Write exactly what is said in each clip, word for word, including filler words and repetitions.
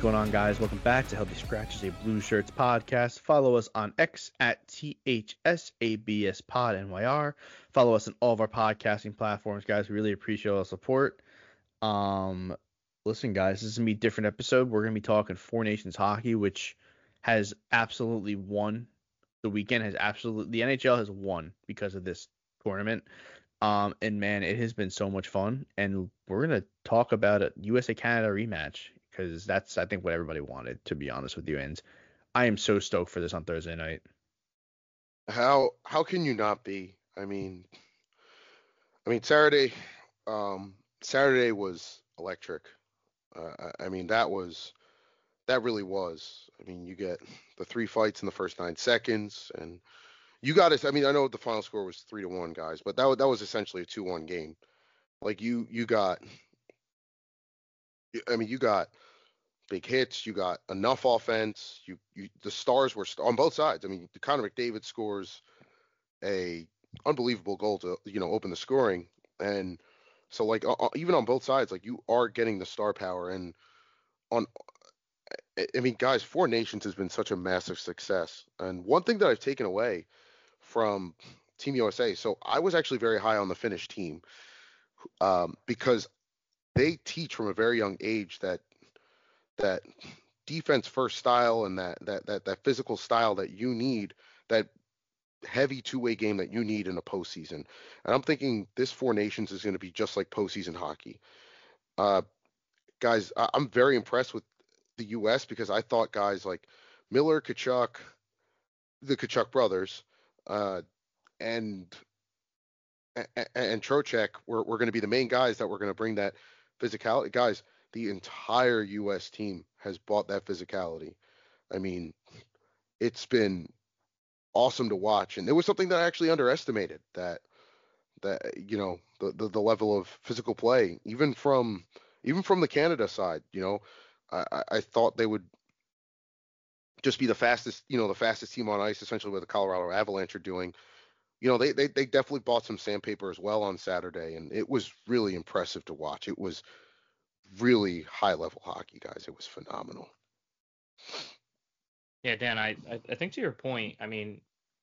going on, guys? Welcome back to Healthy Scratches, a Blue Shirts podcast. Follow us on X at T H S A B S Pod N Y R. Follow us on all of our podcasting platforms, guys. We really appreciate all the support. Um, listen, guys, this is gonna be a different episode. We're gonna be talking Four Nations hockey, which has absolutely won. The weekend has absolutely the N H L has won because of this tournament. Um, and man, it has been so much fun. And we're gonna talk about a U S A Canada rematch because that's I think what everybody wanted, to be honest with you. And I am so stoked for this on Thursday night. How how can you not be? I mean, I mean Saturday, um, Saturday was electric. Uh, I, I mean that was that really was. I mean you get the three fights in the first nine seconds, and you got it. I mean I know the final score was three to one, guys, but that wa- that was essentially a two one game. Like you you got, I mean you got big hits, you got enough offense. You you the stars were st- on both sides. I mean Connor McDavid scores a unbelievable goal to you know open the scoring, and so like uh, even on both sides, like you are getting the star power. And on I I mean guys, Four Nations has been such a massive success, and one thing that I've taken away from Team U S A, so I was actually very high on the Finnish team, um, because they teach from a very young age that that defense first style, and that that that that physical style that you need, that heavy two-way game that you need in a postseason. And I'm thinking this Four Nations is going to be just like postseason hockey. Uh, guys, I- I'm very impressed with the U S because I thought guys like Miller, Kachuk, the Kachuk brothers, uh, and and Trocheck were, were going to be the main guys that were going to bring that physicality. Guys, the entire U S team has bought that physicality. I mean, it's been awesome to watch, and it was something that I actually underestimated, that that you know the, the the level of physical play, even from even from the Canada side. You know, I, I I thought they would just be the fastest, you know, the fastest team on ice, essentially what the Colorado Avalanche are doing. You know, they they they definitely bought some sandpaper as well on Saturday, and it was really impressive to watch. It was really high level hockey, guys. It was phenomenal. Yeah, Dan, I, I I think to your point, I mean,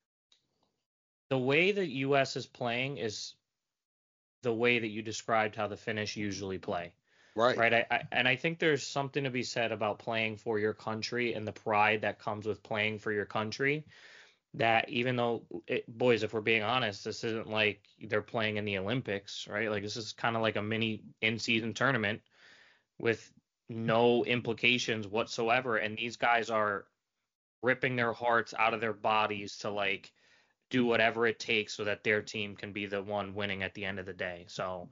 the way that U S is playing is the way that you described how the Finnish usually play, Right. right? I, I and I think there's something to be said about playing for your country and the pride that comes with playing for your country. That even though, it, boys, if we're being honest, this isn't like they're playing in the Olympics, right? Like this is kind of like a mini in-season tournament with no implications whatsoever, and these guys are ripping their hearts out of their bodies to like do whatever it takes so that their team can be the one winning at the end of the day. So,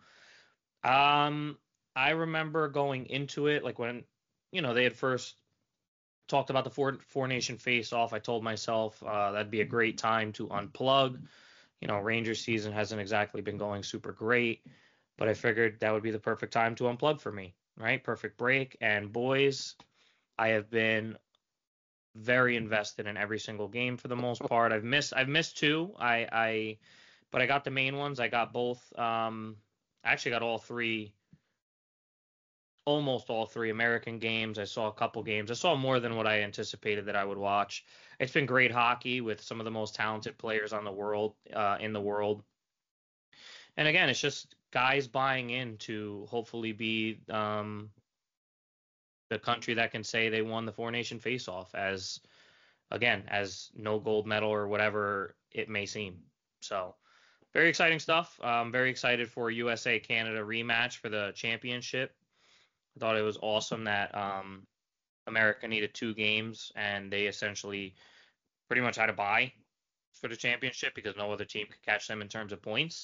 um, I remember going into it like when you know they had first talked about the four four nation face off. I told myself uh, that'd be a great time to unplug. You know, Rangers season hasn't exactly been going super great, but I figured that would be the perfect time to unplug for me, right? Perfect break. And boys, I have been very invested in every single game for the most part. I've missed I've missed two. I I but I got the main ones. I got both. Um, I actually got all three, almost all three American games. I saw a couple games. I saw more than what I anticipated that I would watch. It's been great hockey with some of the most talented players on the world uh, in the world. And again, it's just guys buying in to hopefully be um, the country that can say they won the four nation face off as again, as no gold medal or whatever it may seem. So very exciting stuff. I'm very excited for U S A Canada rematch for the championship. I thought it was awesome that um, America needed two games and they essentially pretty much had a bye for the championship because no other team could catch them in terms of points.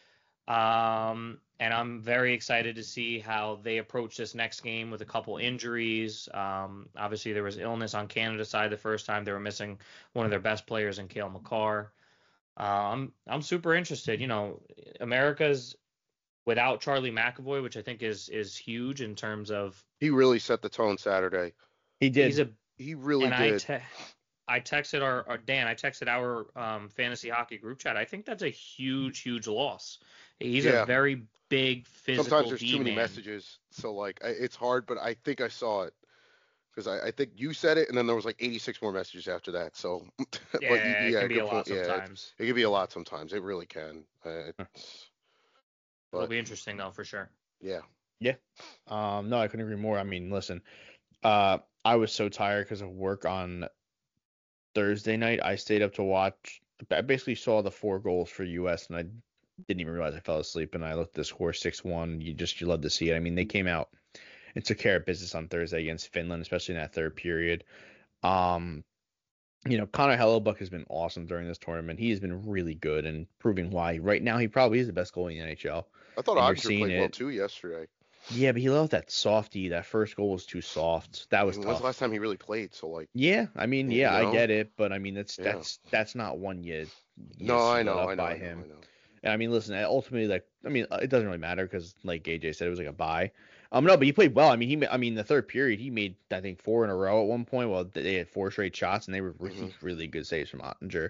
Um, and I'm very excited to see how they approach this next game with a couple injuries. Um, obviously, there was illness on Canada's side the first time. They were missing one of their best players in Cale Makar. Um, I'm super interested. You know, America's without Charlie McAvoy, which I think is is huge in terms of He really set the tone Saturday. He did. he's a He really and I did. te- I texted our, our Dan. I texted our um, fantasy hockey group chat. I think that's a huge, huge loss. He's a Yeah. very big physical Sometimes there's D too many man. messages, so like I, it's hard. But I think I saw it. Because I, I think you said it, and then there was like eighty-six more messages after that. So, Yeah, but you, it yeah, can be good a lot point. Yeah, it, sometimes. it can be a lot sometimes. It really can. Uh, it's, It'll but be interesting though, for sure. yeah, Yeah. Um, no, I couldn't agree more. I mean, listen, uh, I was so tired because of work on Thursday night. I stayed up to watch. I basically saw the four goals for U S and I didn't even realize I fell asleep. And I looked at the score six one. You just you love to see it. I mean, they came out and took care of business on Thursday against Finland, especially in that third period. Um, you know, Connor Hellebuck has been awesome during this tournament. He has been really good and proving why. Right now, he probably is the best goalie in the N H L. I thought And you're Ottinger seeing played well it. too yesterday. Yeah, but he let that softy. That first goal was too soft. That I was mean, when's tough. the last time he really played? So like, Yeah, I mean, you yeah, I know, get it, but I mean, that's yeah. that's that's not one you you No, I split know, I up know, by I know, I him. know. And I mean, listen, ultimately, like, I mean, it doesn't really matter because, like A J said, it was like a bye. Um, no, but he played well. I mean, he, ma- I mean, the third period, he made I think four in a row at one point. Well, they had four straight shots, and they were really, hmm really good saves from Ottinger.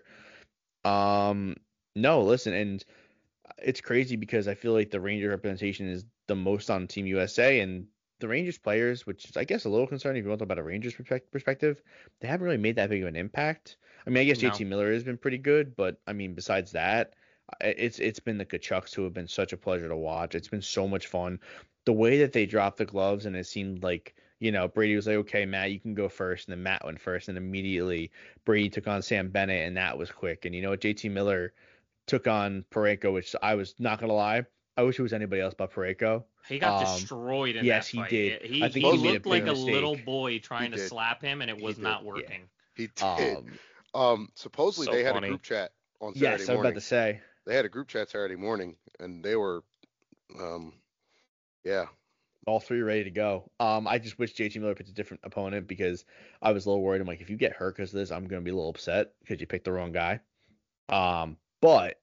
Um, no, listen, and it's crazy because I feel like the Ranger representation is the most on Team U S A, and the Rangers players, which is I guess a little concerning if you want to talk about a Rangers perspec- perspective, they haven't really made that big of an impact. I mean, I guess No. J T Miller has been pretty good, but I mean, besides that, I- it's it's been the Kachucks who have been such a pleasure to watch. It's been so much fun. The way that they dropped the gloves, and it seemed like, you know, Brady was like, okay, Matt, you can go first, and then Matt went first, and immediately Brady took on Sam Bennett, and that was quick. And you know what, J T Miller took on Parayko, which I was not gonna lie, I wish it was anybody else but Parayko. He got Um, destroyed in yes, that he fight. did. It- he I think he he made a looked like big a little mistake. boy He trying to did. slap him, and it He was did. not Yeah. working. He did. Um, Um, supposedly So they had a funny. group chat on Saturday yes, I was about morning. to say They had a group chat Saturday morning, and they were, um, yeah, all three ready to go. Um, I just wish J T Miller picked a different opponent because I was a little worried. I'm like, if you get hurt because of this, I'm gonna be a little upset because you picked the wrong guy. Um, but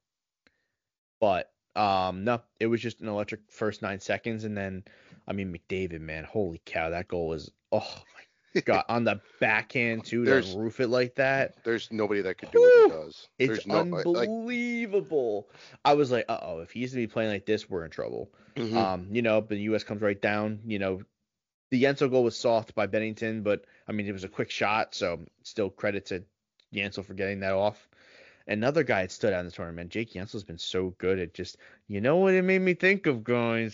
but um, no, it was just an electric first nine seconds, and then I mean McDavid, man, holy cow, that goal was oh my god on the backhand too to there's roof it like that. there's nobody that could do what he Whew! does. It's There's no I- like, unbelievable. I was like, uh oh, if he's to be playing like this, we're in trouble. mhm. Um, you know, but the U S comes right down. You know, the Yensel goal was soft by Bennington, but I mean it was a quick shot, so still credit to Yensel for getting that off. Another guy that stood out in the tournament, Jake Yensel's been so good at just, you know what it made me think of, guys?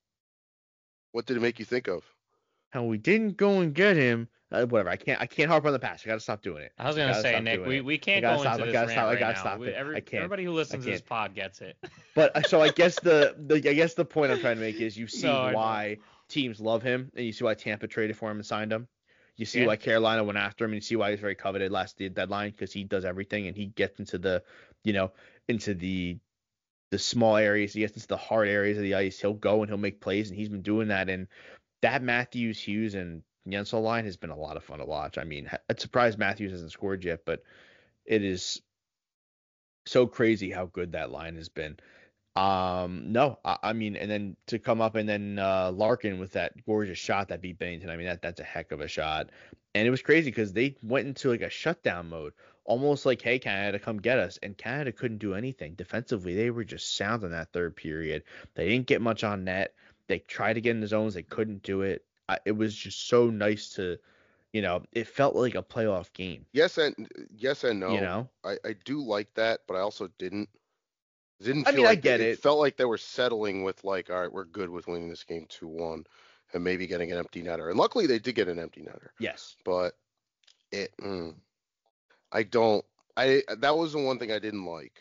What did it make you think of? How we didn't go and get him. Uh, whatever. I can't. I can't harp on the past. I gotta stop doing it. I was I gonna gotta say, stop Nick, doing we, it. we I can't gotta go stop. into I this gotta rant stop. I right gotta now. stop We, it. every, I can't. everybody who I listens to this can't. pod gets it. But so I guess the, the I guess the point I'm trying to make is you see No, I know. why teams love him, and you see why Tampa traded for him and signed him. You see Yeah. why Carolina went after him, and you see why he's very coveted last the deadline because he does everything and he gets into the, you know, into the the small areas, he gets into the hard areas of the ice. He'll go and he'll make plays, and he's been doing that. And that Matthews, Hughes, and Yensel line has been a lot of fun to watch. I mean, it's surprised Matthews hasn't scored yet, but it is so crazy how good that line has been. Um, no, I, I mean, and then to come up and then uh, Larkin with that gorgeous shot that beat Bennington. I mean, that that's a heck of a shot. And it was crazy because they went into like a shutdown mode, almost like, hey, Canada, come get us. And Canada couldn't do anything defensively. They were just sound in that third period. They didn't get much on net. They tried to get in the zones. They couldn't do it. I, it was just so nice to, you know, it felt like a playoff game. Yes and yes and no. You know, I I do like that, but I also didn't. Didn't I feel mean, I like they, get it it. felt like they were settling with like, all right, we're good with winning this game two one, and maybe getting an empty netter. And luckily they did get an empty netter. Yes. But it, mm, I don't. I that was the one thing I didn't like.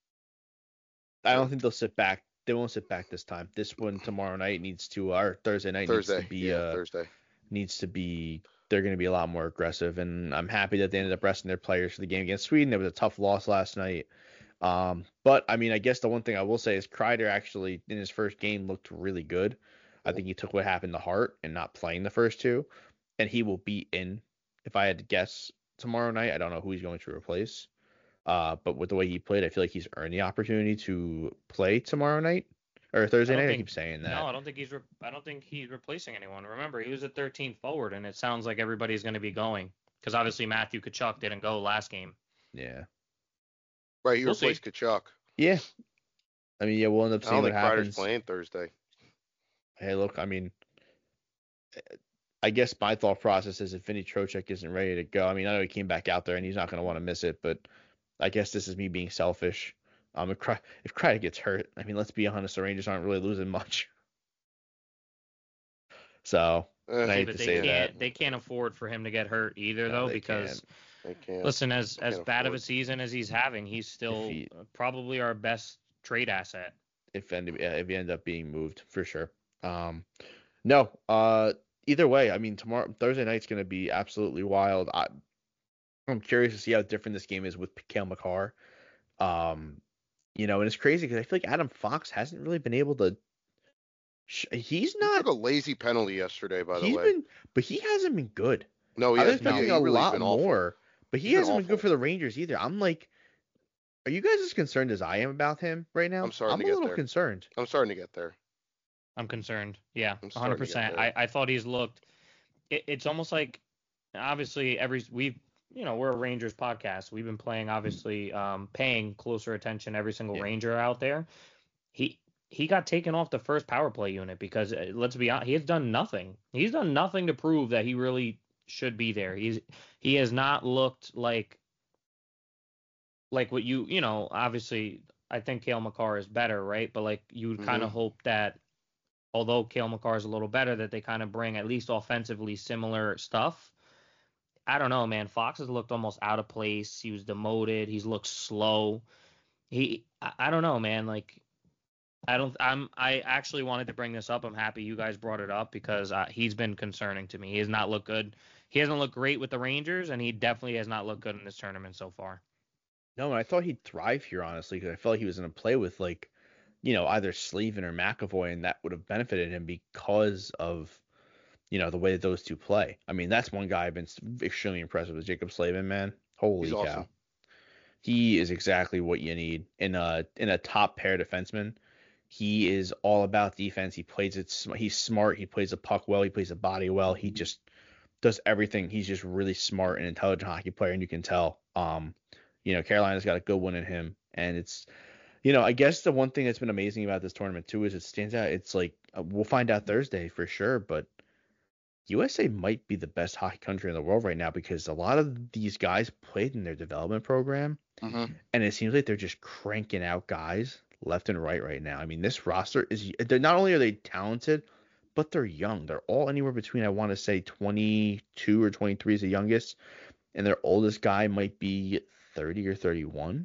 I don't think they'll sit back. They won't sit back this time. This one tomorrow night needs to, or Thursday night Thursday, needs to be, yeah, uh, Thursday. needs to be. They're going to be a lot more aggressive, and I'm happy that they ended up resting their players for the game against Sweden. It was a tough loss last night. Um, but I mean, I guess the one thing I will say is Kreider actually in his first game looked really good. I think he took what happened to heart and not playing the first two, and he will be in. If I had to guess tomorrow night, I don't know who he's going to replace. Uh, but with the way he played, I feel like he's earned the opportunity to play tomorrow night or Thursday I don't night. I think. keep saying that. No, I don't think he's. Re- I don't think he's replacing anyone. Remember, he was at thirteen forward, and it sounds like everybody's going to be going because obviously Matthew Tkachuk didn't go last game. Yeah. Right, he We'll replaced Kachuk. Yeah. I mean, yeah, we'll end up I seeing don't what think Kreider's happens. playing Thursday. Hey, look, I mean, I guess my thought process is if Vinny Trocheck isn't ready to go, I mean, I know he came back out there and he's not going to want to miss it, but I guess this is me being selfish. Um, if, Cry- if Craddock gets hurt, I mean, let's be honest, the Rangers aren't really losing much. So, Eh, I See, hate but to they say can't that. they can't afford for him to get hurt either, No, though, they because can't. they can't. listen, as They as can't bad of a afford. season as he's having, he's If still he, probably our best trade asset. if end, yeah, if he end up being moved, for sure. Um, no, uh, either way, I mean, tomorrow, Thursday night's going to be absolutely wild. I, I'm curious to see how different this game is with Cale Makar. Um, you know, and it's crazy because I feel like Adam Fox hasn't really been able to. Sh- he's He not. took a lazy penalty yesterday, by the He's way. been, but he hasn't been good. No, he I was has. Yeah, expecting he a really's lot been awful. more, but he He's been hasn't been good awful. for the Rangers either. I'm like, are you guys as concerned as I am about him right now? I'm starting I'm to a get little there. concerned. I'm starting to get there. I'm concerned. Yeah, I'm one hundred starting to get percent. there. I I thought he's looked. It, it's almost like obviously every we've you know we're a Rangers podcast. We've been playing obviously um, paying closer attention every single Yeah. Ranger out there. He he got taken off the first power play unit because uh, let's be honest, he has done nothing. He's done nothing to prove that he really should be there. He's he has not looked like like what you you know obviously I think Cale Makar is better, right? But like you would kind of Mhm. hope that although Cale Makar is a little better, that they kind of bring at least offensively similar stuff. I don't know, man. Fox has looked almost out of place. He was demoted. He's looked slow. He I, I don't know, man. Like I don't. I'm. I actually wanted to bring this up. I'm happy you guys brought it up because uh, he's been concerning to me. He has not looked good. He hasn't looked great with the Rangers, and he definitely has not looked good in this tournament so far. No, I thought he'd thrive here, honestly, because I felt like he was going to play with, like, you know, either Slavin or McAvoy, and that would have benefited him because of, you know, the way that those two play. I mean, that's one guy I've been s- extremely impressed with, is Jacob Slavin, man. Holy He's cow. awesome. He is exactly what you need in a in a top pair defenseman. He is all about defense. He plays it. sm- He's smart. He plays the puck well. He plays the body well. He just does everything. He's just really smart and intelligent hockey player, and you can tell. Um, you know, Carolina's got a good one in him, and it's, you know, I guess the one thing that's been amazing about this tournament too is it stands out. It's like uh, we'll find out Thursday for sure, but U S A might be the best hockey country in the world right now because a lot of these guys played in their development program, Mhm. and it seems like they're just cranking out guys left and right right now. I mean, this roster is they're not only are they talented, but they're young. They're all anywhere between, I want to say, twenty-two or twenty-three is the youngest, and their oldest guy might be thirty or thirty-one.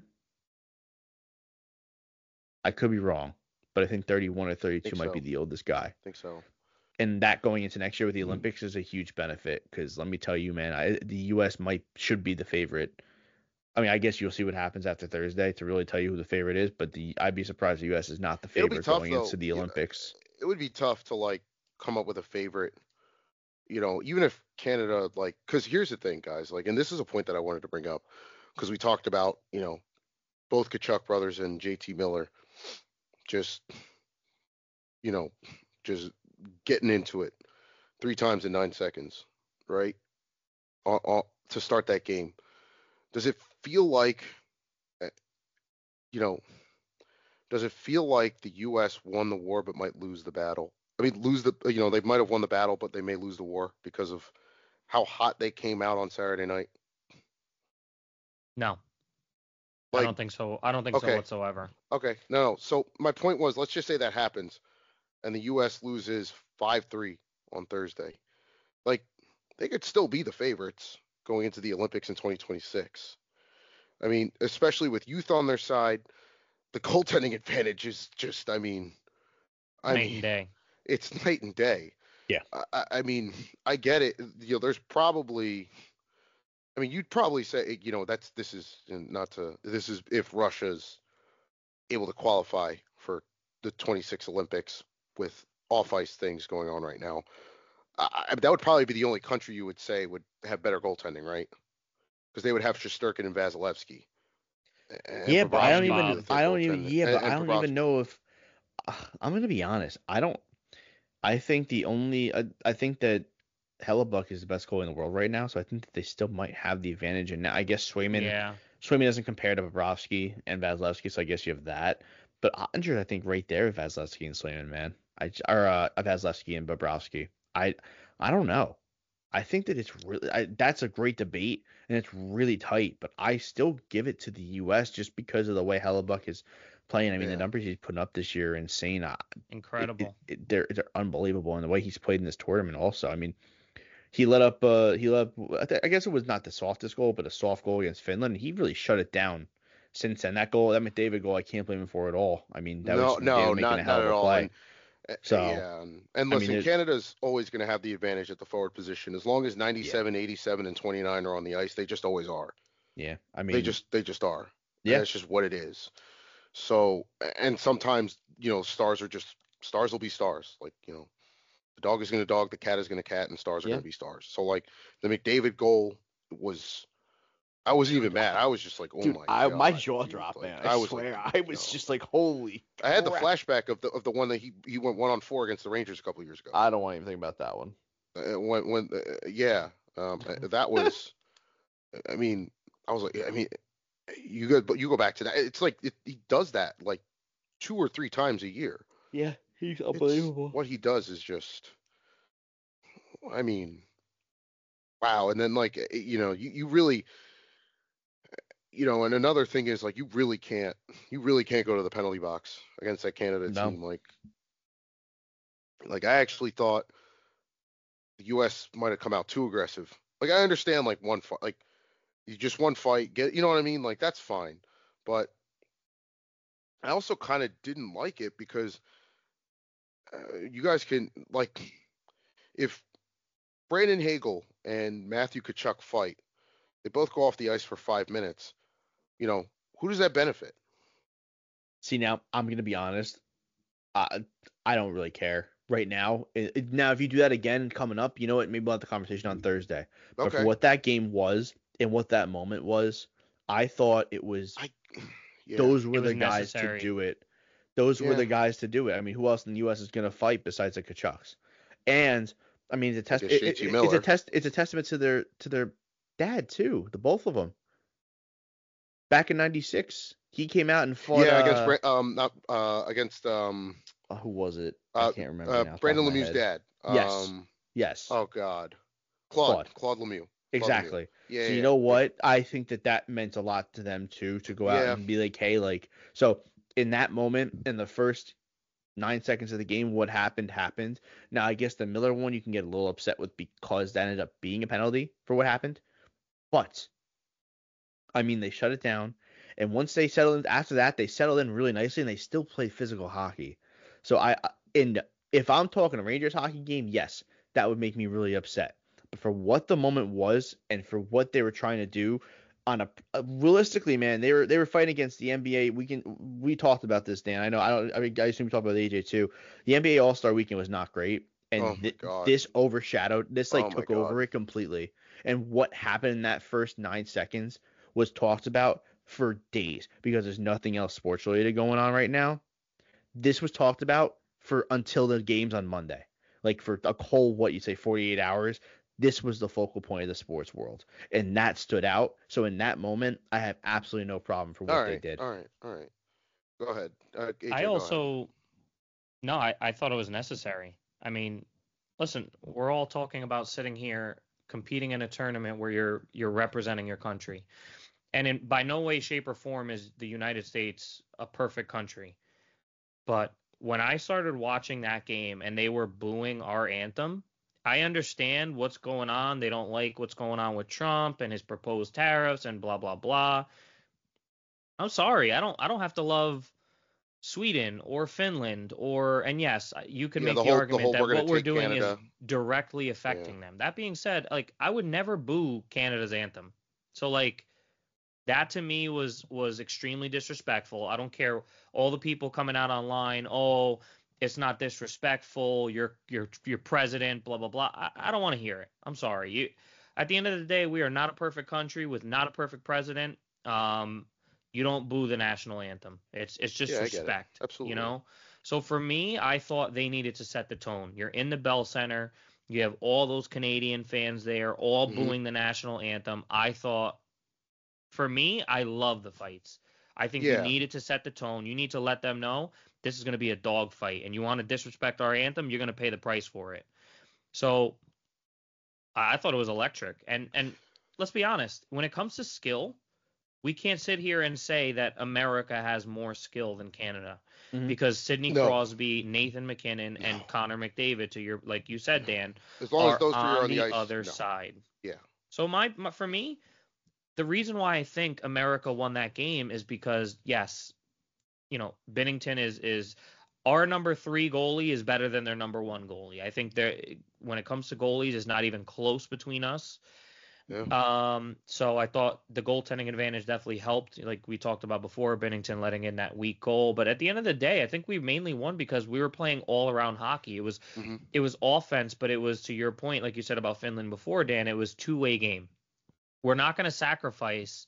I could be wrong, but I think thirty-one or thirty-two Think might so. be the oldest guy. I think so. And that going into next year with the Olympics is a huge benefit because let me tell you, man, I, the U S might should be the favorite. I mean, I guess you'll see what happens after Thursday to really tell you who the favorite is, but the I'd be surprised the U S is not the It'll be favorite tough going though. into the Yeah, Olympics. It would be tough to like come up with a favorite. You know, even if Canada like, because here's the thing, guys. Like, and this is a point that I wanted to bring up because we talked about, you know, both Kachuk brothers and J T Miller just, you know, just getting into it three times in nine seconds, right? Uh, uh, to start that game. Does it feel like, uh, you know, does it feel like the U S won the war but might lose the battle? I mean, lose the, you know, they might have won the battle, but they may lose the war because of how hot they came out on Saturday night. No, I Like, don't think so. I don't think so okay, whatsoever. okay, no, no. So my point was, let's just say that happens, and the U S loses five three on Thursday. Like, they could still be the favorites going into the Olympics in twenty twenty-six. I mean, especially with youth on their side, the goaltending advantage is just, I mean, I Night mean, and day. it's night and day. Yeah. I, I mean, I get it. You know, there's probably, I mean, you'd probably say, you know, that's this is not to this is if Russia's able to qualify for the twenty-six Olympics with off ice things going on right now. I, I, that would probably be the only country you would say would have better goaltending, right? Because they would have Shesterkin and Vasilevsky. And Yeah, but I don't Bobrovsky would be even the SpongeBob. third I don't even goaltender, yeah, and, but and I don't even Bobrovsky. know if I'm gonna be honest. I don't. I think the only I, I think that Hellebuck is the best goalie in the world right now, so I think that they still might have the advantage. And now I guess Swayman Yeah. Swayman doesn't compare to Bobrovsky and Vasilevsky, so I guess you have that. But Ottinger, I think right there with Vasilevsky and Swayman, man. I j- or uh, Vasilevsky and Bobrovsky. I I don't know. I think that it's really I, that's a great debate and it's really tight, but I still give it to the U S just because of the way Hellebuck is playing. I mean, the Yeah. numbers he's putting up this year are insane. Uh, It, it, Incredible. it, they're they're unbelievable, and the way he's played in this tournament also. I mean, he let up uh he let up, I, th- I guess it was not the softest goal, but a soft goal against Finland. And he really shut it down since then. That goal, that McDavid goal, I can't blame him for at all. I mean, that was No, just McDavid no, making not a hell not of at a all. play. And uh, So yeah, and, and I mean, listen, it, Canada's always going to have the advantage at the forward position as long as yeah, ninety-seven, eighty-seven, and twenty-nine are on the ice. They just always are. yeah. I They mean, just they just are. And yeah, that's just what it is. So, and sometimes, you know, stars are just stars will be stars. Like, you know, the dog is going to dog, the cat is going to cat, and stars are yeah. going to be stars. So, like, the McDavid goal was, I wasn't even mad. I was just like, oh Dude, my I my God, jaw dude. dropped, Like, man. I I was like, swear, I you was know, just like, holy I had the crap. flashback of the of the one that he he went one on four against the Rangers a couple of years ago. I don't want to even think about that one. Uh, when when uh, yeah, um, uh, that was. I mean, I was like, I mean, you go but you go back to that. It's like it, he does that like two or three times a year. Yeah, he's It's unbelievable. what he does is just, I mean, wow. And then like eh, you know, you, you really, you know, and another thing is like you really can't, you really can't go to the penalty box against that Canada No, team. Like, like I actually thought the U S might have come out too aggressive. Like I understand like one fight, like you just one fight, get, you know what I mean? Like that's fine, but I also kind of didn't like it because uh, you guys can like if Brandon Hagel and Matthew Kachuk fight, they both go off the ice for five minutes. You know, who does that benefit? see now I'm gonna be honest. I I don't really care right now. It, it- now, if you do that again coming up, you know what? Maybe we'll have the conversation on Thursday. But for Okay, what that game was and what that moment was, I thought it was I yeah those It were was the guys to necessary. do it. Those were yeah the guys to do it. I mean, who else in the U S is gonna fight besides the Kachucks? And I mean, it's a I test. guess It, J T it, it's a Miller. test. It's a testament to their to their dad too. The both of them. Back in 'ninety-six, he came out and fought. Yeah, against Uh, Bra- um not uh against um uh, who was it? I uh can't remember uh now. Top of Brandon my Lemieux's head. dad. Yes. Um Yes. oh God, Claude Claude. Claude Lemieux. Claude Lemieux. Exactly. Yeah So you yeah know yeah what? I think that that meant a lot to them too, to go out yeah. and be like, hey, like, so in that moment, in the first nine seconds of the game, what happened happened. Now, I guess the Miller one you can get a little upset with because that ended up being a penalty for what happened. But I mean, they shut it down, and once they settled in, after that, they settled in really nicely, and they still play physical hockey. So I, and if I'm talking a Rangers hockey game, yes, that would make me really upset. But for what the moment was, and for what they were trying to do, on a, a realistically, man, they were they were fighting against the N B A. We can we talked about this, Dan. I know I don't. I mean, I assume we talked about A J too. The N B A All Star Weekend was not great, Oh and my th- God. this overshadowed. This like Oh my took God. over it completely. And what happened in that first nine seconds was talked about for days because there's nothing else sports related going on right now. This was talked about for until the games on Monday. Like for a whole what you say forty-eight hours, this was the focal point of the sports world. And that stood out. So in that moment, I have absolutely no problem for All what they right, did. all right, all right. Go ahead, uh, I A J. Go ahead. also no, I, I thought it was necessary. I mean, listen, we're all talking about sitting here competing in a tournament where you're you're representing your country. And in by no way, shape, or form is the United States a perfect country. But when I started watching that game and they were booing our anthem, I understand what's going on. They don't like what's going on with Trump and his proposed tariffs and blah blah blah. I'm sorry, I don't I don't have to love Sweden or Finland or and yes, you could Yeah, make the the whole the argument whole that we're gonna what we're take doing is Canada. directly Yeah, affecting them. That being said, like I would never boo Canada's anthem. So like that to me was was extremely disrespectful. I don't care all the people coming out online, oh, it's not disrespectful, you're you're you're president, blah blah blah. I, I don't want to hear it. I'm sorry. You at the end of the day, we are not a perfect country with not a perfect president. Um, you don't boo the national anthem. It's it's just yeah, I get it. respect, you Absolutely. know? So for me, I thought they needed to set the tone. You're in the Bell Center. You have all those Canadian fans there, all Hmm. booing the national anthem. I thought for me, I love the fights. I think you Yeah, needed to set the tone. You need to let them know this is going to be a dog fight, and you want to disrespect our anthem, you're going to pay the price for it. So I thought it was electric. And and let's be honest, when it comes to skill, we can't sit here and say that America has more skill than Canada, Mhm. because Sidney No. Crosby, Nathan McKinnon, and No. Connor McDavid, to your like you said, Dan, As long as are those three are on on the the ice, other no. side. Yeah. So my, my for me, the reason why I think America won that game is because yes, you know, Binnington is is our number three goalie is better than their number one goalie. I think there, when it comes to goalies, it's not even close between us. Yeah. Um, so I thought the goaltending advantage definitely helped, like we talked about before, Binnington letting in that weak goal. But at the end of the day, I think we mainly won because we were playing all around hockey. It was hmm it was offense, but it was, to your point, like you said about Finland before, Dan, it was two way game. We're not going to sacrifice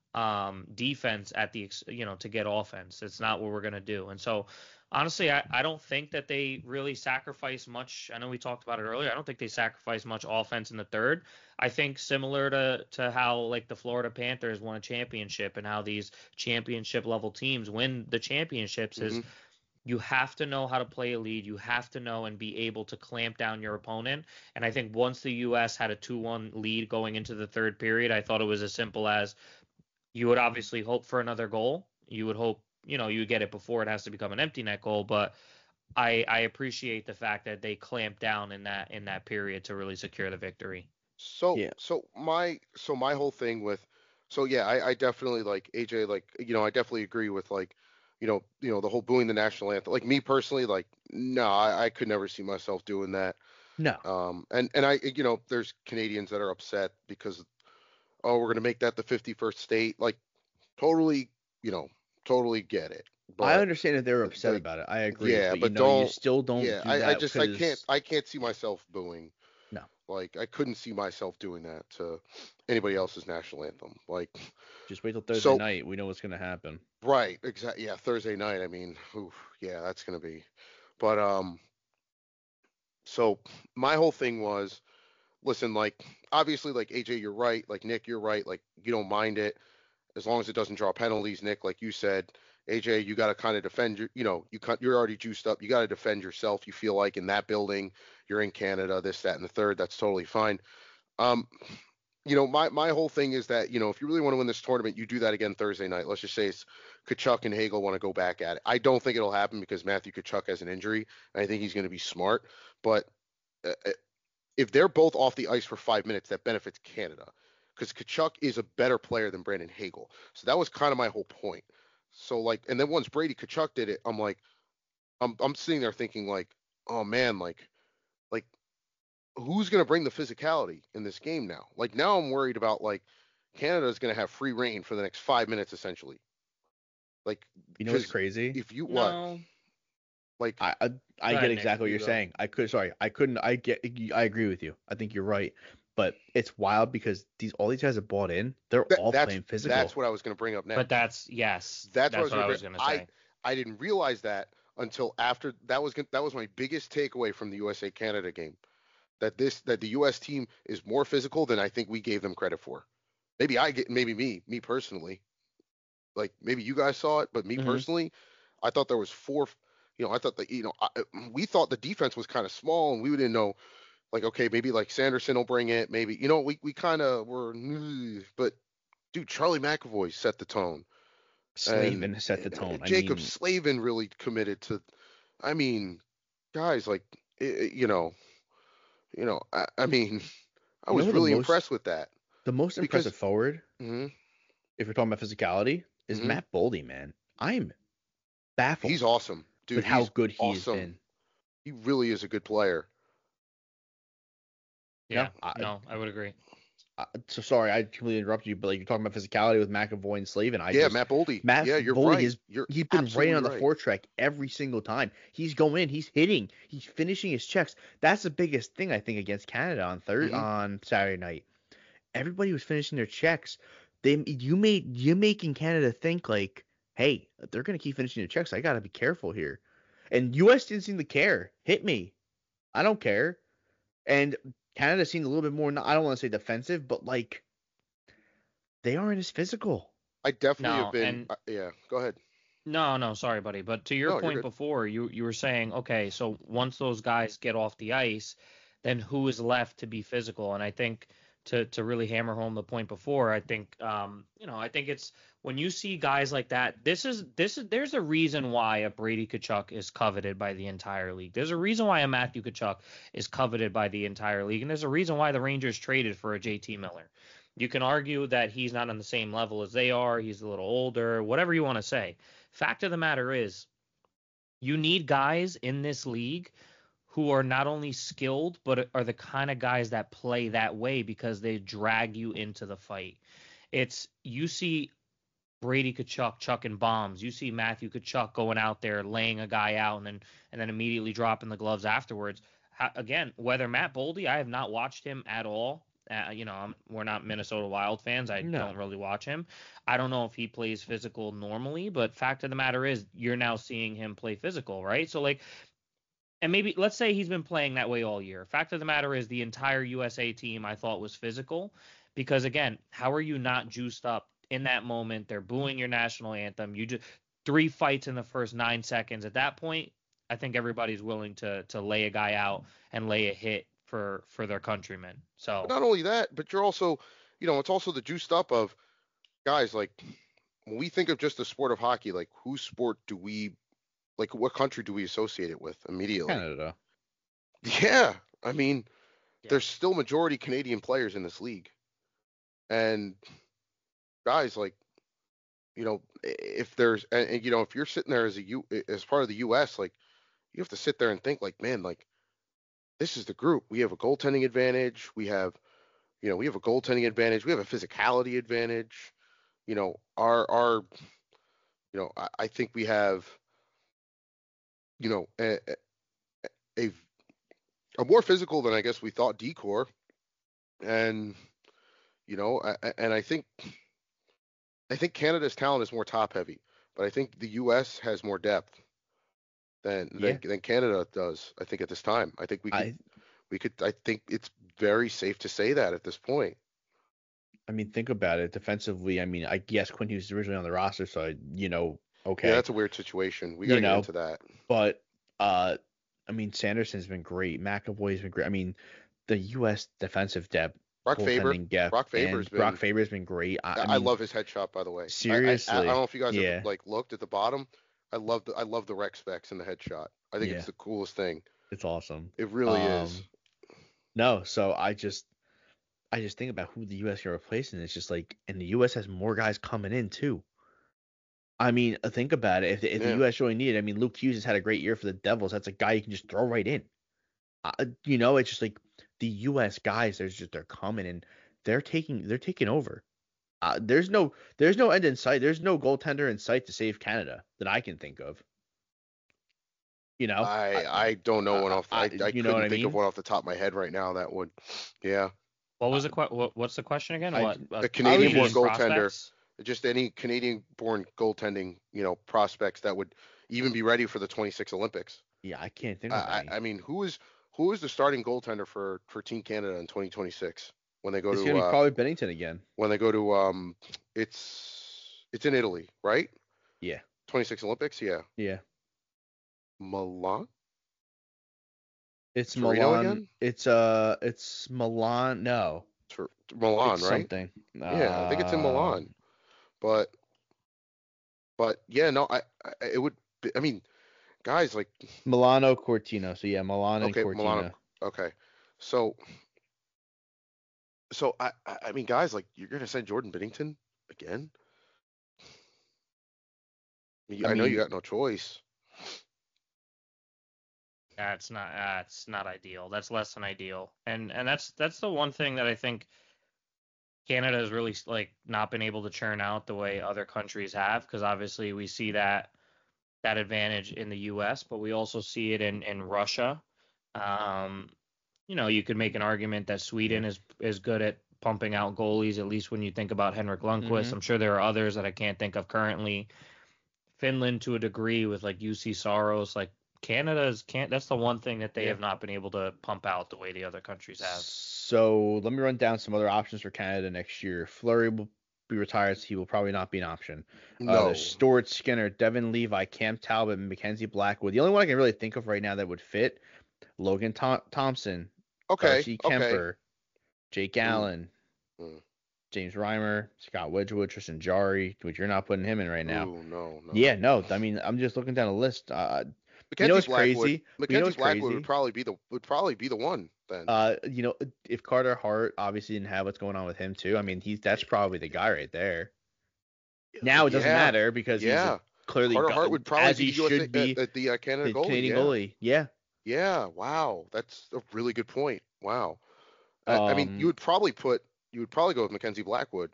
um, defense at the ex- you know to get offense. It's not what we're going to do. And so honestly, I, I don't think that they really sacrifice much. I know we talked about it earlier. I don't think they sacrifice much offense in the third. I think similar to to how like the Florida Panthers won a championship and how these championship level teams win the championships hmm is you have to know how to play a lead. You have to know and be able to clamp down your opponent. And I think once the U S had a two one lead going into the third period, I thought it was as simple as you would obviously hope for another goal. You would hope, you know, you get it before it has to become an empty net goal. But I, I appreciate the fact that they clamped down in that in that period to really secure the victory. So Yeah. so my so my whole thing with so yeah, I, I definitely like A J, like, you know, I definitely agree with, like, you know, you know, the whole booing the national anthem. Like, me personally, like, no, I, I could never see myself doing that. No. Um and and I, you know, there's Canadians that are upset because, oh, we're gonna make that the fifty-first state. Like, totally, you know, totally get it. I But understand if they're upset like, about it. I agree, yeah, but you but know, you don't still don't yeah, do I, I that just I can't because I can't see myself booing. no, Like, I couldn't see myself doing that to anybody else's national anthem. Like, just wait till Thursday so night. We know what's gonna happen. right, exactly. Yeah, Thursday night. I mean, oof, yeah, that's gonna be. But um, so my whole thing was, listen, like, obviously, like, A J, you're right. Like, Nick, you're right. Like, you don't mind it as long as it doesn't draw penalties. Nick, like you said, A J, you got to kind of defend your, you know, you cut, you're already juiced up. You got to defend yourself. You feel like in that building, you're in Canada, this, that, and the third. That's totally fine. Um, you know, my my whole thing is that, you know, if you really want to win this tournament, you do that again Thursday night. Let's just say it's Kachuk and Hagel want to go back at it. I don't think it'll happen because Matthew Kachuk has an injury, and I think he's going to be smart. But uh, if they're both off the ice for five minutes, that benefits Canada because Kachuk is a better player than Brandon Hagel. So that was kind of my whole point. So, like, and then once Brady Kachuk did it, I'm like, I'm I'm sitting there thinking, like, oh man, like, like who's going to bring the physicality in this game now? Like, now I'm worried about, like, Canada's going to have free reign for the next five minutes essentially. Like, You know what's 'cause crazy? if you what No. like I I, I Go get ahead, Nick. exactly what You you're go. saying. I could sorry, I couldn't. I get. I agree with you. I think you're right. But it's wild because these all these guys have bought in. They're that, all that's playing physical. that's what I was going to bring up next. But that's yes. That's, That's what what I I was was going gonna to say. I I didn't realize that until after that was that was my biggest takeaway from the U S A Canada game. That this that the U S team is more physical than I think we gave them credit for. Maybe I get maybe me me personally. Like, maybe you guys saw it, but me Mhm. personally, I thought there was four. You know, I thought that, you know, I, we thought the defense was kind of small, and we didn't know, like, okay, maybe like Sanderson will bring it, maybe, you know, we we kind of were, but dude, Charlie McAvoy set the tone. And Slavin set the tone. I Jacob mean, Slavin really committed to. I mean, guys, like, i- i- you know, you know, I, I mean, I you know was who the really most impressed with that the most because impressive forward, mhm, if you're talking about physicality, is mhm, Matt Boldy, man. I'm baffled he's awesome, with dude. how He's good he has awesome. been. He really is a good player. No, Yeah. I, No, I would agree. I, so sorry, I completely interrupted you, but like you're talking about physicality with McAvoy and Slavin. I Yeah, just Matt Boldy. Matt Yeah, you're Boldy right. is You're he's been right absolutely on the right. foretrack every single time. He's going in, he's hitting, he's finishing his checks. That's the biggest thing I think against Canada on third Mhm. on Saturday night. Everybody was finishing their checks. They you made you making Canada think like, hey, they're gonna keep finishing their checks. I gotta be careful here. And U S didn't seem to care. Hit me. I don't care. And Canada seemed a little bit more, I don't want to say defensive, but like they aren't as physical. I definitely have No, been. and Uh, yeah, go ahead. no, no, sorry, buddy. But to your No, you're point good. before, you you were saying, okay, so once those guys get off the ice, then who is left to be physical? And I think to to really hammer home the point before, I think um, you know, I think it's when you see guys like that, this is this is there's a reason why a Brady Tkachuk is coveted by the entire league. There's a reason why a Matthew Tkachuk is coveted by the entire league, and there's a reason why the Rangers traded for a J T Miller. You can argue that he's not on the same level as they are, he's a little older, whatever you want to say. Fact of the matter is, you need guys in this league who are not only skilled, but are the kind of guys that play that way because they drag you into the fight. It's you see Brady Tkachuk chucking bombs. You see Matthew Tkachuk going out there laying a guy out and then and then immediately dropping the gloves afterwards. How, again, whether Matt Boldy, I have not watched him at all. Uh, you know, I'm, we're not Minnesota Wild fans. I No. don't really watch him. I don't know if he plays physical normally, but fact of the matter is, you're now seeing him play physical, right? So like, and maybe let's say he's been playing that way all year. Fact of the matter is, the entire U S A team I thought was physical, because again, how are you not juiced up in that moment? They're booing your national anthem. You just three fights in the first nine seconds. At that point, I think everybody's willing to to lay a guy out and lay a hit for for their countrymen. So But not only that, but you're also, you know, it's also the juiced up of guys like when we think of just the sport of hockey, like whose sport do we like what country do we associate it with immediately? Canada. Yeah. I mean, Yeah. there's still majority Canadian players in this league. And guys like, you know, if there's and, and you know, if you're sitting there as a U as part of the U S, like you have to sit there and think like, man, like this is the group. We have a goaltending advantage. We have, you know, we have a goaltending advantage. We have a physicality advantage. You know, our our, you know, I, I think we have, you know, a, a a more physical than I guess we thought decor, and you know, I, and I think I think Canada's talent is more top heavy, but I think the U S has more depth than Yeah. than, than Canada does. I think at this time, I think we could I we could. I think it's very safe to say that at this point. I mean, think about it. Defensively, I mean, I guess Quinn Hughes was originally on the roster, so I, you know, okay. Yeah, that's a weird situation. We You gotta get know, into that. But uh, I mean, Sanderson's been great. McAvoy's been great. I mean, the U S defensive depth, Brock Faber. goaltending depth, Brock and Faber's been. Brock Faber's been great. I, I, I, I mean, love his headshot, by the way. I- I- seriously. I, I, don't know if you guys Yeah. have like looked at the bottom. I love the I love the rec specs in the headshot. I think Yeah. it's the coolest thing. It's awesome. It really is. Um, No, so I just I just think about who the U S can replace, and it's just like, and the U S has more guys coming in too. I mean, uh, think about it. If, the- if Yeah. the U S really needed, I mean, Luke Hughes has had a great year for the Devils. That's a guy you can just throw right in. Uh, you know, it's just like the U S guys. There's just they're coming and they're taking they're taking over. Uh, there's no there's no end in sight. There's no goaltender in sight to save Canada that I can think of. You know, I I don't know one I- off. I- I, I, you couldn't know what I think of mean? one off the top of my head right now that would. Yeah, what was the que- what, what's the question again? I- What uh, a Canadian-born Canadian goaltender. prospects? just any Canadian-born goaltending, you know, prospects that would even be ready for the twenty-six Olympics. yeah, I can't think of I, any. I mean, who is who is the starting goaltender for for Team Canada in twenty twenty-six when they go It's to gonna be uh, probably Bennington again. when they go to um it's it's in Italy, right? Yeah, twenty-six Olympics, yeah. yeah. Milan? It's Torino Milan. again? It's uh, it's Milan. No, Tur- Milan, it's right? something. Yeah, I think it's in Uh, Milan. But but yeah, no, I, I it would be, I mean, guys like Milano Cortina. So yeah, Milan and okay, Cortina. Milano. Okay. So so I I I mean, guys, like you're gonna send Jordan Binnington again? I, I I know you mean- got no choice. That's not that's not ideal. That's less than ideal. And and that's that's the one thing that I think Canada has really like not been able to churn out the way other countries have, because obviously we see that that advantage in the U S, but we also see it in in Russia. Um, you know, you could make an argument that Sweden is is good at pumping out goalies, at least when you think about Henrik Lundqvist. Mhm. I'm sure there are others that I can't think of currently. Finland to a degree with like U C Saros, like Canada's can't. That's the one thing that they Yeah. have not been able to pump out the way the other countries have. So let me run down some other options for Canada next year. Fleury will be retired, so he will probably not be an option. Uh, No. there's Stuart Skinner, Devin Levi, Cam Talbot, and Mackenzie Blackwood. The only one I can really think of right now that would fit, Logan Thom- Thompson, Okay. Darcy Okay. Kemper, Jake Mm, Allen, mm. James Reimer, Scott Wedgwood, Tristan Jari, which you're not putting him in right now. Ooh, no, no. Yeah, no. I mean, I'm just looking down the list. Uh, you know Mackenzie what's Blackwood. crazy? But you know Mackenzie what's Blackwood would crazy? probably be the would probably be the one then. Uh, you know, if Carter Hart obviously didn't have what's going on with him too, I mean, he's that's probably the guy right there. Now it doesn't Yeah. matter because he's Yeah. a clearly Carter go- Hart would probably as be he the U S A should be uh, uh, the uh, Canada the goalie. Canadian Yeah. goalie. Yeah. Yeah. Wow. That's a really good point. Wow. I, I mean, you Um. would probably put you would probably go with Mackenzie Blackwood.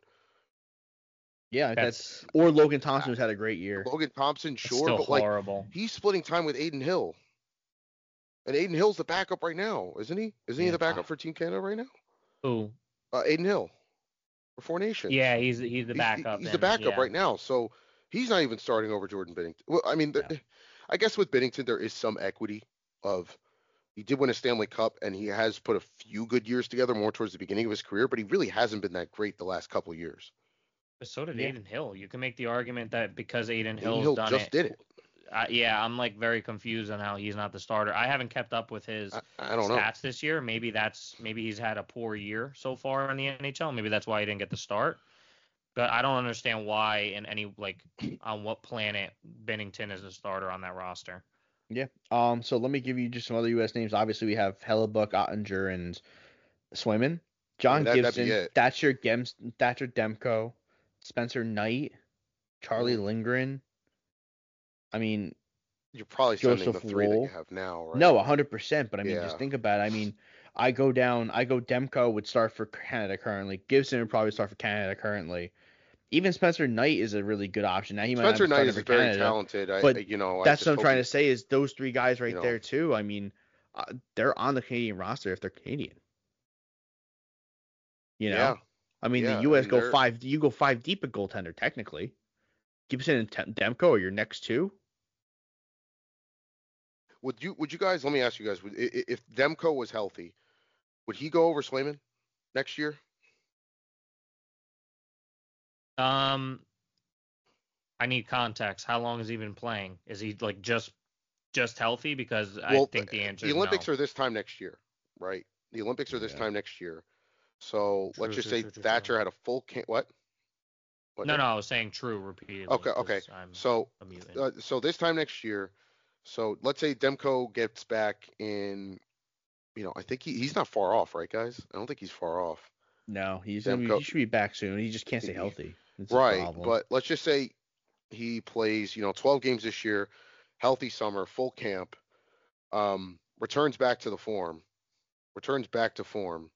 Yeah. That's That's or Logan Thompson who's had a great year. Logan Thompson, that's sure, still but like horrible. he's splitting time with Aiden Hill. And Aiden Hill's the backup right now, isn't he? Isn't he Yeah. the backup for Team Canada right now? Who? Uh, Aiden Hill for Four Nations. Yeah, he's he's the He's, he- backup. he's the and- backup yeah. right now, so he's not even starting over Jordan Binnington. Well, I mean, the, No. I guess with Binnington there is some equity of he did win a Stanley Cup and he has put a few good years together more towards the beginning of his career, but he really hasn't been that great the last couple of years. But so did Yeah. Aiden Hill. You can make the argument that because Aiden Aiden Hill's Hill done just it. did it. I, yeah, I'm like very confused on how he's not the starter. I haven't kept up with his I, I don't know. stats this year. Maybe that's maybe he's had a poor year so far in the N H L. Maybe that's why he didn't get the start. But I don't understand why in any like on what planet Bennington is a starter on that roster. Yeah. Um. So let me give you just some other U S names. Obviously, we have Hellebuck, Ottinger, and Swayman. John Yeah, that- that'd be Gibson, it. Thatcher Gems, Thatcher Demko, Spencer Knight, Charlie Mm. Lindgren. I mean, You're probably sending Joseph the three that you Wool. have now, right? no, one hundred percent. But I mean, Yeah. just think about it. I mean, I go down. I go Demko would start for Canada currently. Gibson would probably start for Canada currently. Even Spencer Knight is a really good option. Now he might Spencer not be Knight starting is for very Canada, talented. I, but I- you know, I that's just what I'm hope trying he- to say is those three guys right know. there too. I mean, uh, they're on the Canadian roster if they're Canadian. You know, Yeah. I mean, Yeah, the U S and go they're- five. You go five deep at goaltender technically. Gibson and Tem- Demko are your next two. Would you would you guys let me ask you guys would, i- i- if Demko was healthy, would he go over Swayman next year? Um, I need context. How long has he been playing? Is he like just just healthy? Because I Well, think the answer The is Olympics no. are this time next year, right? The Olympics are this Yeah. time next year. So True, let's just true, say true, true, Thatcher true. had a full camp. What? What No, now? no, I was saying true repeatedly. Okay, 'cause okay. I'm So a mutant. uh, so this time next year, so let's say Demko gets back in, you know, I think he, he's not far off, right, guys? I don't think he's far off. No, he's gonna be, Demko- he should be back soon. He just can't stay He- healthy. That's the Right, problem. but let's just say he plays, you know, twelve games this year, healthy summer, full camp, um, returns back to the form, returns back to form,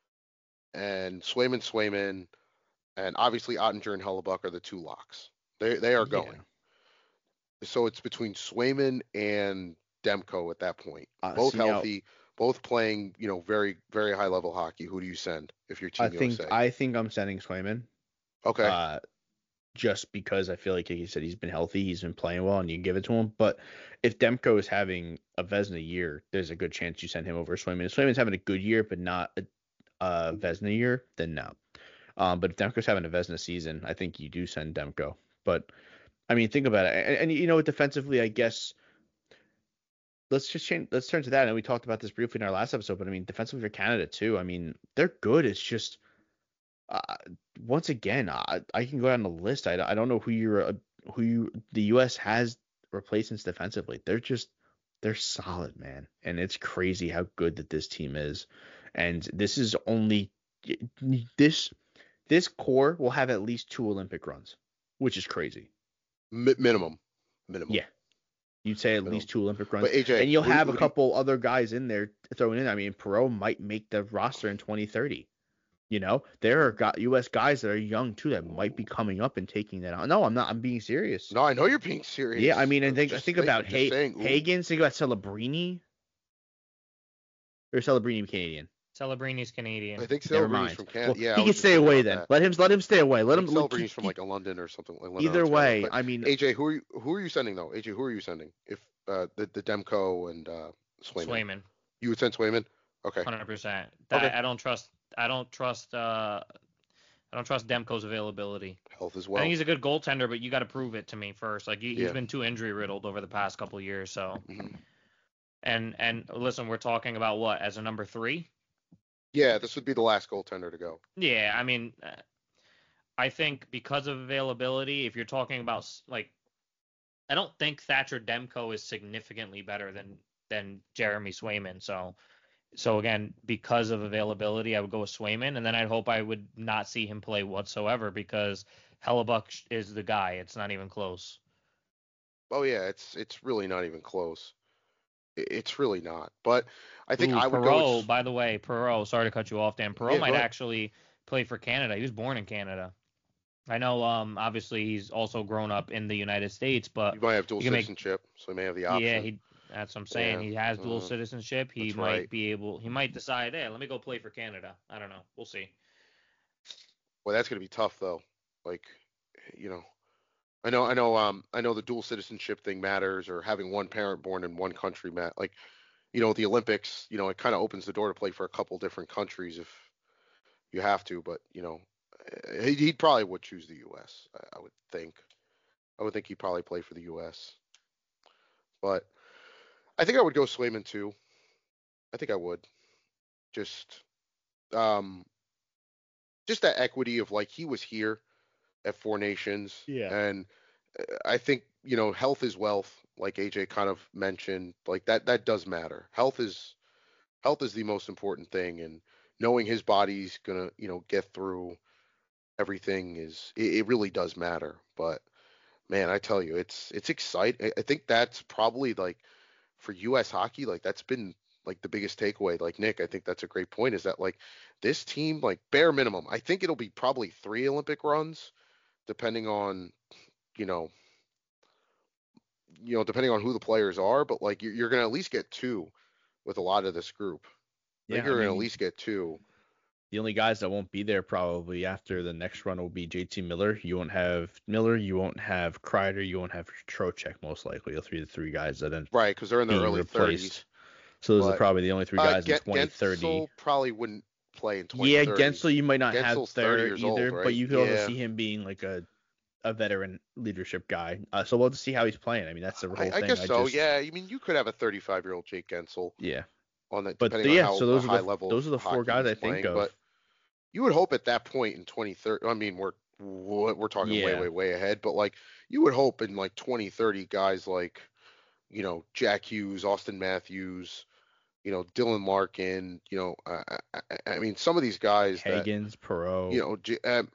and Swayman, Swayman, and obviously Ottinger and Hellebuck are the two locks. They they are Yeah. going. So it's between Swayman and Demko at that point. Uh, Both see, now, healthy, both playing, you know, very very high level hockey. Who do you send if you're Team I think U S A? I think I'm sending Swayman. Okay. Uh, just because I feel like, like you said, he's been healthy, he's been playing well, and you give it to him. But if Demko is having a Vesna year, there's a good chance you send him over Swayman. If Swayman's having a good year, but not a, a Vesna year, then no. Um, but if Demko's having a Vesna season, I think you do send Demko. But I mean, think about it, and, and you know, defensively, I guess. Let's just change. Let's turn to that, and we talked about this briefly in our last episode. But I mean, defensively for Canada too. I mean, they're good. It's just. Uh, once again, I, I can go down the list. I, I don't know who you're uh, who you the U S has replacements defensively. They're just they're solid, man, and it's crazy how good that this team is. And this is only this this core will have at least two Olympic runs, which is crazy. Mi- minimum, minimum. Yeah, you'd say at Minimum. least two Olympic runs, But A J, and you'll who do- have who a do you- couple other guys in there thrown in. I mean, Perot might make the roster in twenty thirty. You know, there are got U S guys that are young too that might be coming up and taking that on. No, I'm not. I'm being serious. No, I know you're being serious. Yeah, I mean, and think Just think think- about just Hay- saying, ooh. Hagens. Think about Celebrini. Or Celebrini Canadian. Celebrini's Canadian. I think Never Celebrini's mind. from Canada. Well, yeah, I he was can just stay thinking away about then. that. Let him let him stay away. Let I him. think Let, Celebrini's keep, from like a London or something. Like either London, way, but I mean, A J, who are you, who are you sending though? A J, who are you sending? If uh, the the Demko and uh, Swayman. Swayman, You would send Swayman? Okay. hundred percent. Okay. I don't trust. I don't trust. Uh, I don't trust Demko's availability. Health as I well. think he's a good goaltender, but you got to prove it to me first. Like he, he's Yeah. been too injury riddled over the past couple of years. So, Mhm. and and listen, we're talking about what as a number three. Yeah, this would be the last goaltender to go. Yeah, I mean, uh, I think because of availability, if you're talking about s- like, I don't think Thatcher Demko is significantly better than than Jeremy Swayman. So so again, because of availability, I would go with Swayman, and then I'd hope I would not see him play whatsoever because Hellebuck sh- is the guy. It's not even close. Oh yeah, it's it's really not even close. I- It's really not. But I think Ooh, I would go with Perot, S- by the way, Perot. Sorry to cut you off, Dan. Perot yeah, go might ahead. actually play for Canada. He was born in Canada. I know, um, obviously he's also grown up in the United States, but You might have dual you can make, citizenship, so you may have the yeah, option. he, that's what I'm saying. Yeah, He has dual uh, citizenship. He that's might right. be able, he might decide, hey, let me go play for Canada. I don't know. We'll see. Well, that's gonna be tough though. Like, you know, I know, I know, um, I know the dual citizenship thing matters, or having one parent born in one country, Matt. Like, you know, the Olympics, you know, it kind of opens the door to play for a couple different countries if you have to. But you know, eh, he, he probably would choose the U S. I, I would think. I would think he'd probably play for the U S. But I think I would go Swayman too. I think I would. Just, um, just that equity of like he was here at Four Nations, Yeah. and uh, I think you know health is wealth, like A J kind of mentioned. Like that that does matter. Health is health is the most important thing, and knowing his body's gonna you know get through everything is it, it really does matter. But man, I tell you, it's it's exciting. I I think that's probably like for U S hockey, like that's been like the biggest takeaway. Like Nick, I think that's a great point. Is that like this team, like bare minimum, I think it'll be probably three Olympic runs, depending on you know you know depending on who the players are. But like you're, you're gonna at least get two with a lot of this group. I think Yeah, I you're gonna at mean, least get two. the only guys that won't be there probably after the next run will be J T Miller. You won't have Miller, you won't have Kreider, you won't have Trocheck most likely. Those three the three guys that are Right, because they're in their being early thirties. replaced. So those are But probably the only three uh, guys in Gen- twenty thirty. Gensel probably wouldn't play in Yeah, twenty thirty. Gensel you might not have Gensel's thirty there years either, old, but right? you could also Yeah. see him being like a, a veteran leadership guy. Uh, so we'll have to see how he's playing. I mean, that's the I, whole I thing. guess I so. just Yeah. I mean, you could have a thirty-five year old Jake Gensel yeah. on that, But depending the, on yeah, how so a those are the high level of those are the four hockey guys he's I think playing. of. But you would hope at that point in twenty thirty. I mean, we're we're talking way, Yeah. way, way ahead. But like, you would hope in like twenty thirty, guys like, you know, Jack Hughes, Austin Matthews, you know, Dylan Larkin. You know, I, I, I mean, some of these guys that Hagens, you Perot. know, J- um,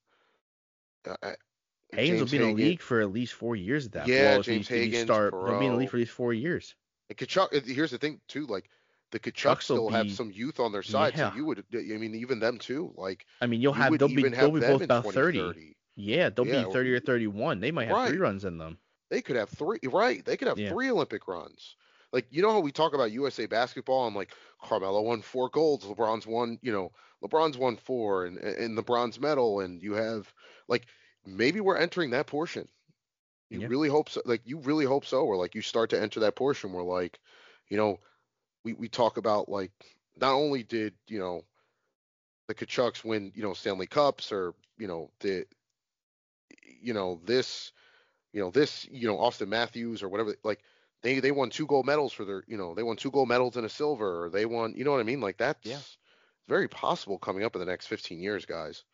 uh, uh, Hagens will James be in the Hagan. league for at least four years at that. Yeah, Well, if he James if he Hagan's, start, he'll be in the league Perot. for at least four years. And Kachuk, uh, here's the thing too, like the Kachucks Chucks will still have be some youth on their side, so yeah. you would, I mean, even them too. Like I mean, you'll you have would they'll be even they'll have be them both in about thirty. twenty thirty. Yeah, they'll Yeah, be thirty or thirty-one. They might have three right. runs in them. They could have three, right? They could have Yeah. three Olympic runs. Like you know how we talk about U S A basketball and like Carmelo won four golds, LeBron's won, you know, LeBron's won four, and and the bronze medal, and you have like maybe we're entering that portion. You Yeah. really hope so. Like you really hope so, or like you start to enter that portion where like, you know, we we talk about like not only did you know the Kachucks win you know Stanley Cups or you know the you know this you know this you know Austin Matthews or whatever like they they won two gold medals for their you know they won two gold medals and a silver or they won you know what I mean like that's Yeah. very possible coming up in the next fifteen years, guys.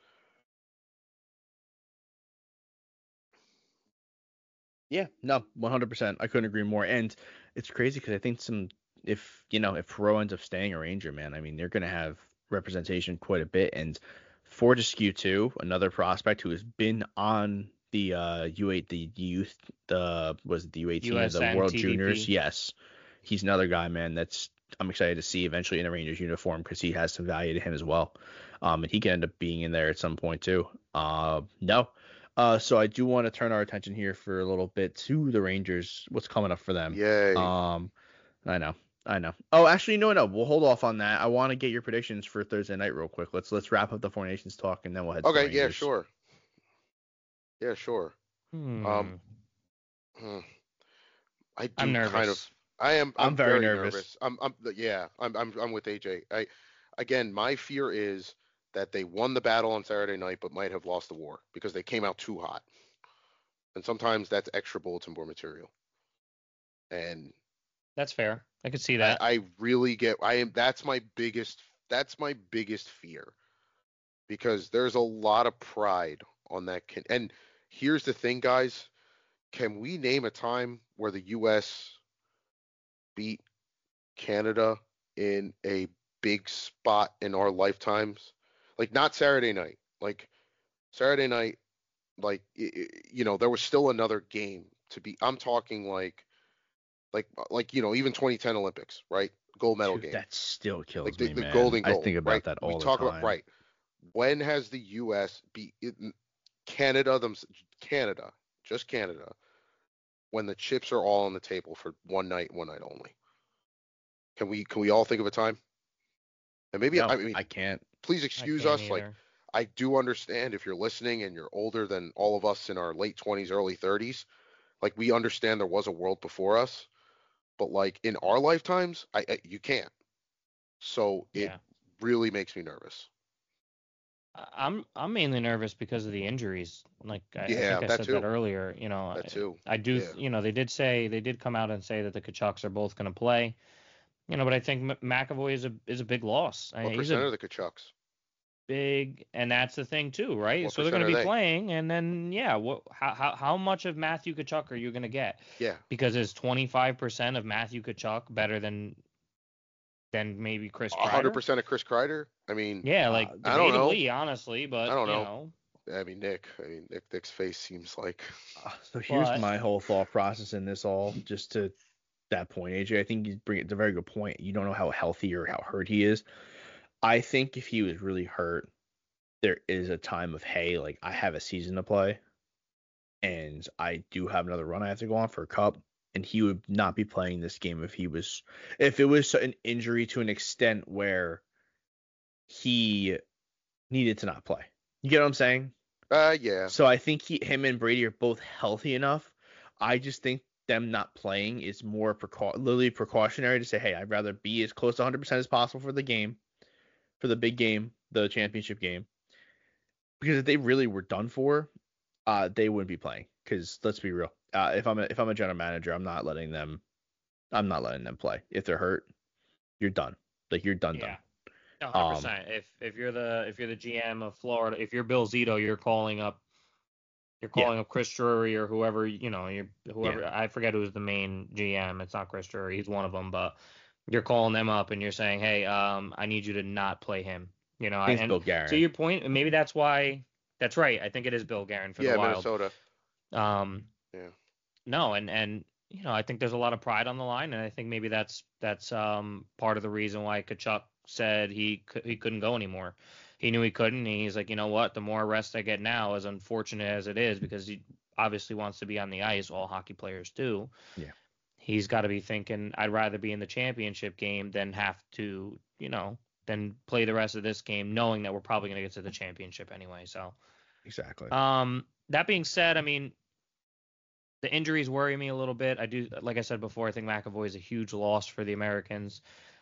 Yeah. No, one hundred percent. I couldn't agree more. And it's crazy because I think some if you know if Perot ends up staying a Ranger, man, I mean they're gonna have representation quite a bit. And Fortescue too, another prospect who has been on the uh U eight the youth the was it the U eighteen of the U S N World T D P. Juniors. Yes, he's another guy, man. That's I'm excited to see eventually in a Rangers uniform because he has some value to him as well. Um, and he can end up being in there at some point too. Uh, no. Uh, so I do want to turn our attention here for a little bit to the Rangers. What's coming up for them? Yay. Um, I know, I know. Oh, actually, no, no. We'll hold off on that. I want to get your predictions for Thursday night real quick. Let's let's wrap up the Four Nations talk and then we'll head to the Okay, yeah, Rangers. sure. Yeah, sure. Hmm. Um, hmm, I do I'm nervous. kind of. I am. I'm, I'm very very nervous. nervous. I'm. I'm. Yeah. I'm. I'm. I'm with A J. I. Again, my fear is that they won the battle on Saturday night, but might have lost the war because they came out too hot. And sometimes that's extra bulletin board material. And That's fair. I could see I, that. I really get. I am. That's my biggest that's my biggest fear, because there's a lot of pride on that. Can, and here's the thing, guys. Can we name a time where the U S beat Canada in a big spot in our lifetimes? Like, not Saturday night. Like, Saturday night, like, you know, there was still another game to be. I'm talking like, like, like, you know, even twenty ten Olympics, right? Gold medal Dude, game. that still kills Like the, me, the man. golden I goal, think about right? that We all the talk about, time. right. When has the U S beat Canada, them, Canada, just Canada, when the chips are all on the table for one night, one night only? Can we can we all think of a time? And maybe, No, I mean, I can't. please I excuse can't us. Like, either. I do understand if you're listening and you're older than all of us in our late twenties, early thirties. Like, we understand there was a world before us, but like in our lifetimes, I, I you can't. So it Yeah. really makes me nervous. I- I'm I'm mainly nervous because of the injuries. Like I, I Yeah, think I that said that too. earlier. You know, That I, too. I do. Yeah. You know, they did say they did come out and say that the Kachucks are both going to play. You know, but I think M- McAvoy is a is a big loss. I What mean, he's percent a are the Kachucks? big, and that's the thing too, right? What So they're going percent to are be they? playing, and then yeah, what how how how much of Matthew Kachuk are you going to get? Yeah. Because is twenty-five percent of Matthew Kachuk better than than maybe Chris A hundred Kreider? percent of Chris Kreider? I mean, Yeah, Uh, like I don't know. debatably, honestly, I but don't you know. know, I mean, Nick. I mean, Nick. Nick's face seems like. uh, so here's but my whole thought process in this all, just to that point, A J. I think you bring it's a very good point. You don't know how healthy or how hurt he is. I think if he was really hurt, there is a time of, hey, like I have a season to play, and I do have another run I have to go on for a cup, and he would not be playing this game if he was if it was an injury to an extent where he needed to not play. You get what I'm saying? Uh, yeah. So I think he, him and Brady are both healthy enough. I just think them not playing is more precau- literally precautionary to say, hey, I'd rather be as close to one hundred percent as possible for the game, for the big game, the championship game. Because if they really were done for, uh, they wouldn't be playing. Because let's be real, uh, if I'm a, if I'm a general manager, I'm not letting them, I'm not letting them play. If they're hurt, you're done. Like you're done, yeah, done. one hundred Um, percent. If if you're the if you're the G M of Florida, if you're Bill Zito, you're calling up you're yeah, calling up Chris Drury or whoever you know, you yeah. whoever I forget who's the main G M. It's not Chris Drury, he's one of them, but you're calling them up and you're saying, hey, um, I need you to not play him. You know, I think it's and Bill to Guerin. your point, maybe that's why. That's right. I think it is Bill Guerin for the Yeah, Wild. Minnesota. Um, Yeah. no, and and you know, I think there's a lot of pride on the line, and I think maybe that's that's um part of the reason why Kachuk said he cou- he couldn't go anymore. He knew he couldn't. And he's like, you know what? The more rest I get now, as unfortunate as it is, because he obviously wants to be on the ice. All hockey players do. Yeah, He's got to be thinking, I'd rather be in the championship game than have to, you know, than play the rest of this game, knowing that we're probably going to get to the championship anyway. So, exactly. um, that being said, I mean, the injuries worry me a little bit. I do, like I said before, I think McAvoy is a huge loss for the Americans.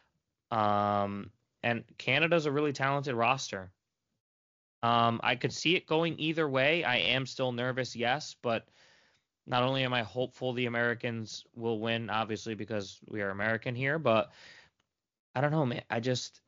Um, and Canada's a really talented roster. Um, I could see it going either way. I am still nervous, yes, but not only am I hopeful the Americans will win, obviously because we are American here, but I don't know, man. I just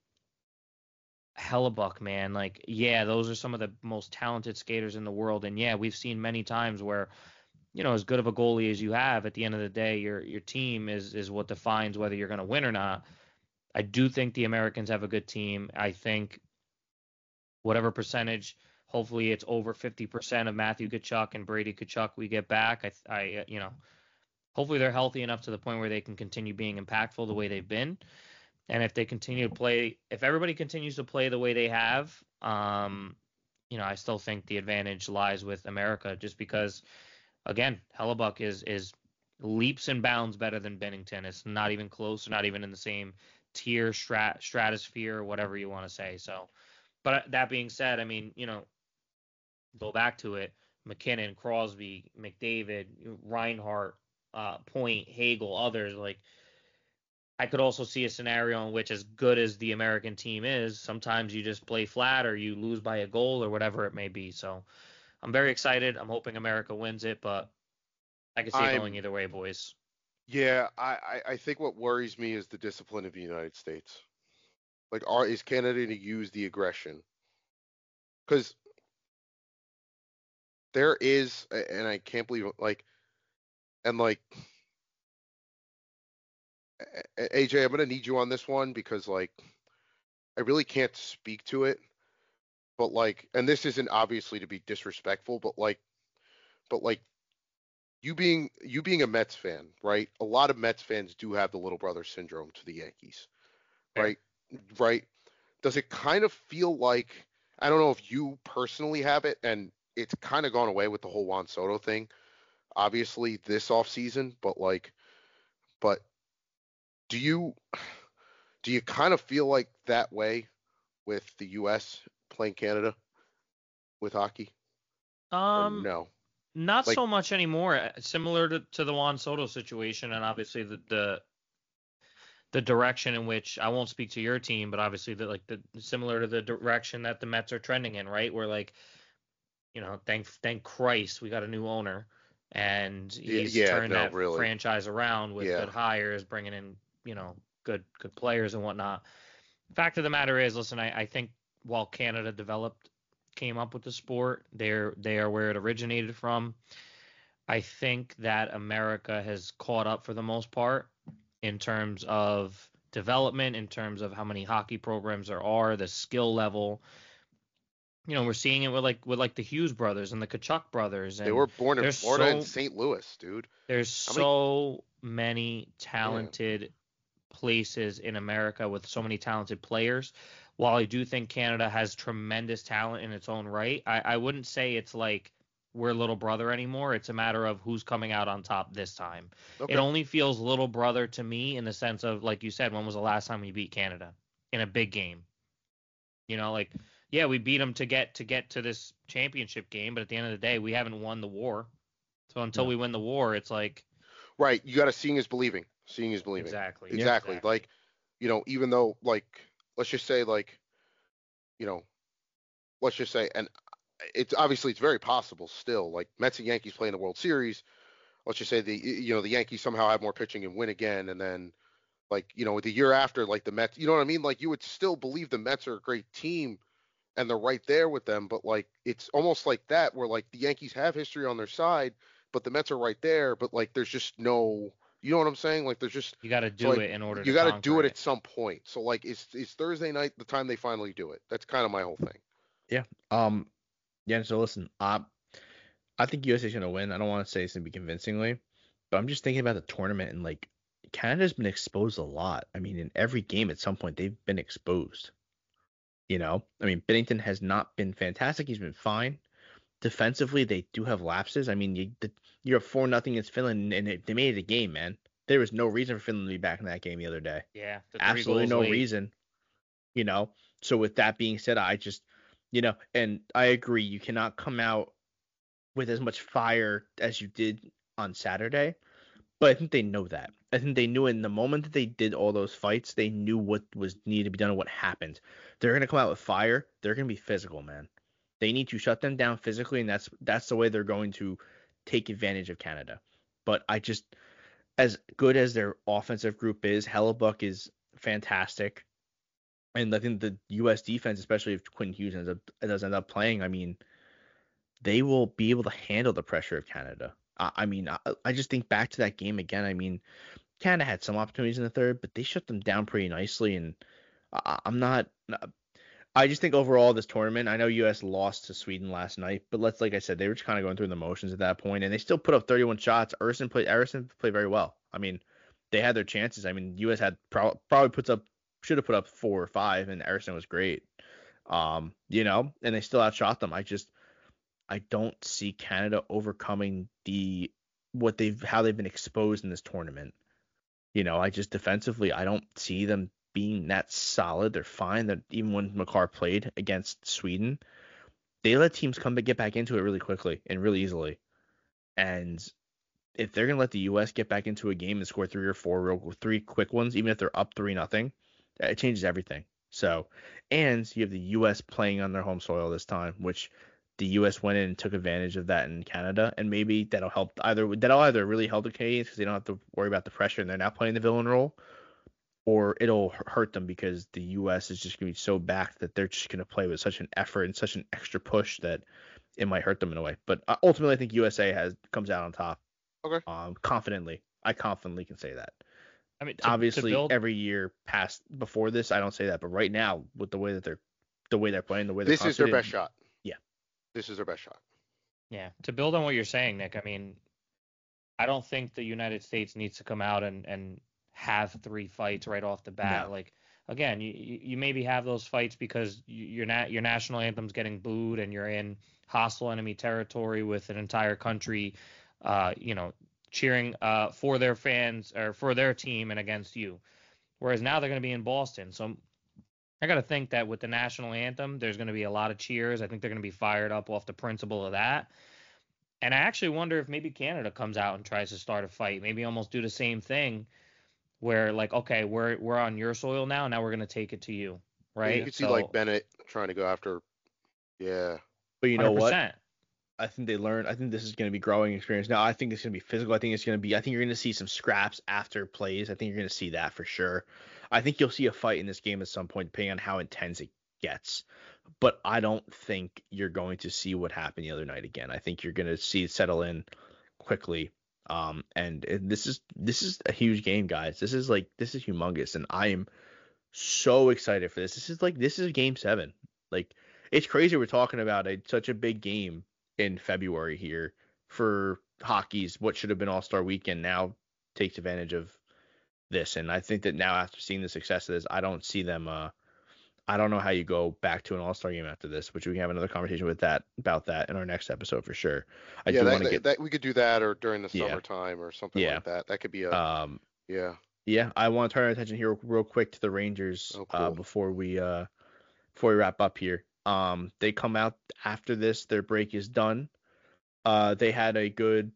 Hellebuck, man. Like, yeah, those are some of the most talented skaters in the world, and yeah, we've seen many times where you know, as good of a goalie as you have, at the end of the day, your your team is is what defines whether you're going to win or not. I do think the Americans have a good team. I think whatever percentage, hopefully it's over fifty percent of Matthew Tkachuk and Brady Tkachuk we get back. I, I, you know, hopefully they're healthy enough to the point where they can continue being impactful the way they've been. And if they continue to play, if everybody continues to play the way they have, um, you know, I still think the advantage lies with America, just because, again, Hellebuck is is leaps and bounds better than Bennington. It's not even close, not even in the same tier, strat, stratosphere, whatever you want to say. So, but that being said, I mean, you know, go back to it. McKinnon, Crosby, McDavid, Reinhart, uh, Point, Hagel, others. Like, I could also see a scenario in which, as good as the American team is, sometimes you just play flat or you lose by a goal or whatever it may be. So I'm very excited. I'm hoping America wins it, but I can see it going I'm. either way, boys. Yeah. I, I. I think what worries me is the discipline of the United States. Like, are is Canada to use the aggression? Because there is, and I can't believe like, and like, A J, I'm gonna need you on this one because like, I really can't speak to it, but like, and this isn't obviously to be disrespectful, but like, but like, you being you being a Mets fan, right? A lot of Mets fans do have the little brother syndrome to the Yankees, Fair. right? Right? Does it kind of feel like, I don't know if you personally have it, and it's kind of gone away with the whole Juan Soto thing, obviously this offseason, but like, but do you do you kind of feel like that way with the U S playing Canada with hockey, or Um, no? not Like, so much anymore. uh, Similar to, to the Juan Soto situation, and obviously the, the the direction in which I won't speak to your team, but obviously the like the similar to the direction that the Mets are trending in, right? Where like, you know, thank thank Christ we got a new owner, and yeah, he's yeah, turned no, that really, franchise around with yeah, good hires, bringing in, you know, good good players and whatnot. Fact of the matter is, listen, I, I think while Canada developed, came up with the sport, they're they are where it originated from. I think that America has caught up for the most part in terms of development, in terms of how many hockey programs there are, the skill level. You know, we're seeing it with like with like the Hughes brothers and the Kachuk brothers, they and were born in there's Florida and so Saint Louis, dude. there's How many? so many Yeah, talented places in America with so many talented players. While I do think Canada has tremendous talent in its own right, I, I wouldn't say it's like we're little brother anymore. It's a matter of who's coming out on top this time. It okay, only feels little brother to me in the sense of, like you said, when was the last time we beat Canada in a big game? You know, like, yeah, we beat them to get to get to this championship game, but at the end of the day, we haven't won the war. So until No. we win the war, it's like right. You got to seeing is believing. Seeing is believing. exactly, Yeah. Exactly. exactly. Like, you know, even though like, let's just say like, you know, let's just say, and it's obviously it's very possible still. Like Mets and Yankees playing the World Series. Let's just say the you know the Yankees somehow have more pitching and win again, and then like you know the year after like the Mets, you know what I mean? Like you would still believe the Mets are a great team and they're right there with them, but like it's almost like that where like the Yankees have history on their side, but the Mets are right there, but like there's just no, you know what I'm saying? Like there's just You got to so do like it in order you to got to do conquer it it. at some point. So like is is Thursday night the time they finally do it? That's kind of my whole thing. Yeah. Um. Yeah. So listen, I I think U S A's gonna win. I don't want to say it's gonna be convincingly, but I'm just thinking about the tournament and like Canada's been exposed a lot. I mean, in every game at some point they've been exposed. You know, I mean, Bennington has not been fantastic. He's been fine. Defensively, they do have lapses. I mean, you the, you're up four nothing against Finland, and it, they made it a game, man. There was no reason for Finland to be back in that game the other day. Yeah, the three Absolutely goals no late. reason. You know. So with that being said, I just, you know, and I agree, you cannot come out with as much fire as you did on Saturday. But I think they know that. I think they knew in the moment that they did all those fights, they knew what was needed to be done and what happened. They're gonna come out with fire. They're gonna be physical, man. They need to shut them down physically, and that's that's the way they're going to take advantage of Canada. But I just, as good as their offensive group is, Hellebuck is fantastic, and I think the U S defense, especially if Quinn Hughes ends up does end up playing, I mean, they will be able to handle the pressure of Canada. I, I mean, I, I just think back to that game again. I mean, Canada had some opportunities in the third, but they shut them down pretty nicely. And I, I'm not. I just think overall this tournament, I know U S lost to Sweden last night, but let's like I said, they were just kind of going through the motions at that point, and they still put up thirty-one shots. Ersson played. Ersson played very well. I mean, they had their chances. I mean, U S had pro- probably puts up should have put up four or five, and Ersson was great. Um, you know, and they still outshot them. I just I don't see Canada overcoming the what they've how they've been exposed in this tournament. You know, I just defensively I don't see them being that solid. They're fine. That even when Makar played against Sweden, they let teams come to get back into it really quickly and really easily. And if they're gonna let the U S get back into a game and score three or four real three quick ones, even if they're up three nothing, it changes everything. So, and you have the U S playing on their home soil this time, which the U S went in and took advantage of that in Canada, and maybe that'll help either that'll either really help the Canadians because they don't have to worry about the pressure and they're not playing the villain role, or it'll hurt them because the U S is just going to be so backed that they're just going to play with such an effort and such an extra push that it might hurt them in a way. But uh, ultimately, I think U S A has comes out on top. Okay. Um, confidently, I confidently can say that. I mean, to, Obviously, to build, every year past before this, I don't say that, but right now, with the way that they're, the way they're playing, the way they're This is their confident, best shot. Yeah. This is their best shot. yeah, to build on what you're saying, Nick. I mean, I don't think the United States needs to come out and and have three fights right off the bat. No. Like, again, you you maybe have those fights because you- your na- your national anthem's getting booed and you're in hostile enemy territory with an entire country, uh, you know, cheering uh for their fans or for their team and against you. Whereas now they're going to be in Boston, so I got to think that with the national anthem, there's going to be a lot of cheers. I think they're going to be fired up off the principle of that. And I actually wonder if maybe Canada comes out and tries to start a fight, maybe almost do the same thing where like, okay, we're we're on your soil now, now we're going to take it to you, right? You can see So, like Bennett trying to go after. Yeah. But you know what? one hundred percent. I think they learned. I think this is going to be growing experience. Now, I think it's going to be physical. I think it's going to be. I think you're going to see some scraps after plays. I think you're going to see that for sure. I think you'll see a fight in this game at some point, depending on how intense it gets. But I don't think you're going to see what happened the other night again. I think you're going to see it settle in quickly. Um, and, and this is this is a huge game, guys. This is like this is humongous, and I am so excited for this. This is like this is game seven. Like it's crazy we're talking about a, such a big game in February here for hockey's what should have been All-Star weekend now takes advantage of this. And I think that now after seeing the success of this, I don't see them uh I don't know how you go back to an All-Star game after this, which we can have another conversation with that about that in our next episode for sure. I yeah, do that, want to that, get that we could do that or during the Yeah. summertime or something Yeah. like that. That could be a um yeah. yeah, I want to turn our attention here real quick to the Rangers Oh, uh cool. before we uh before we wrap up here. Um they come out after this, their break is done. Uh, they had a good.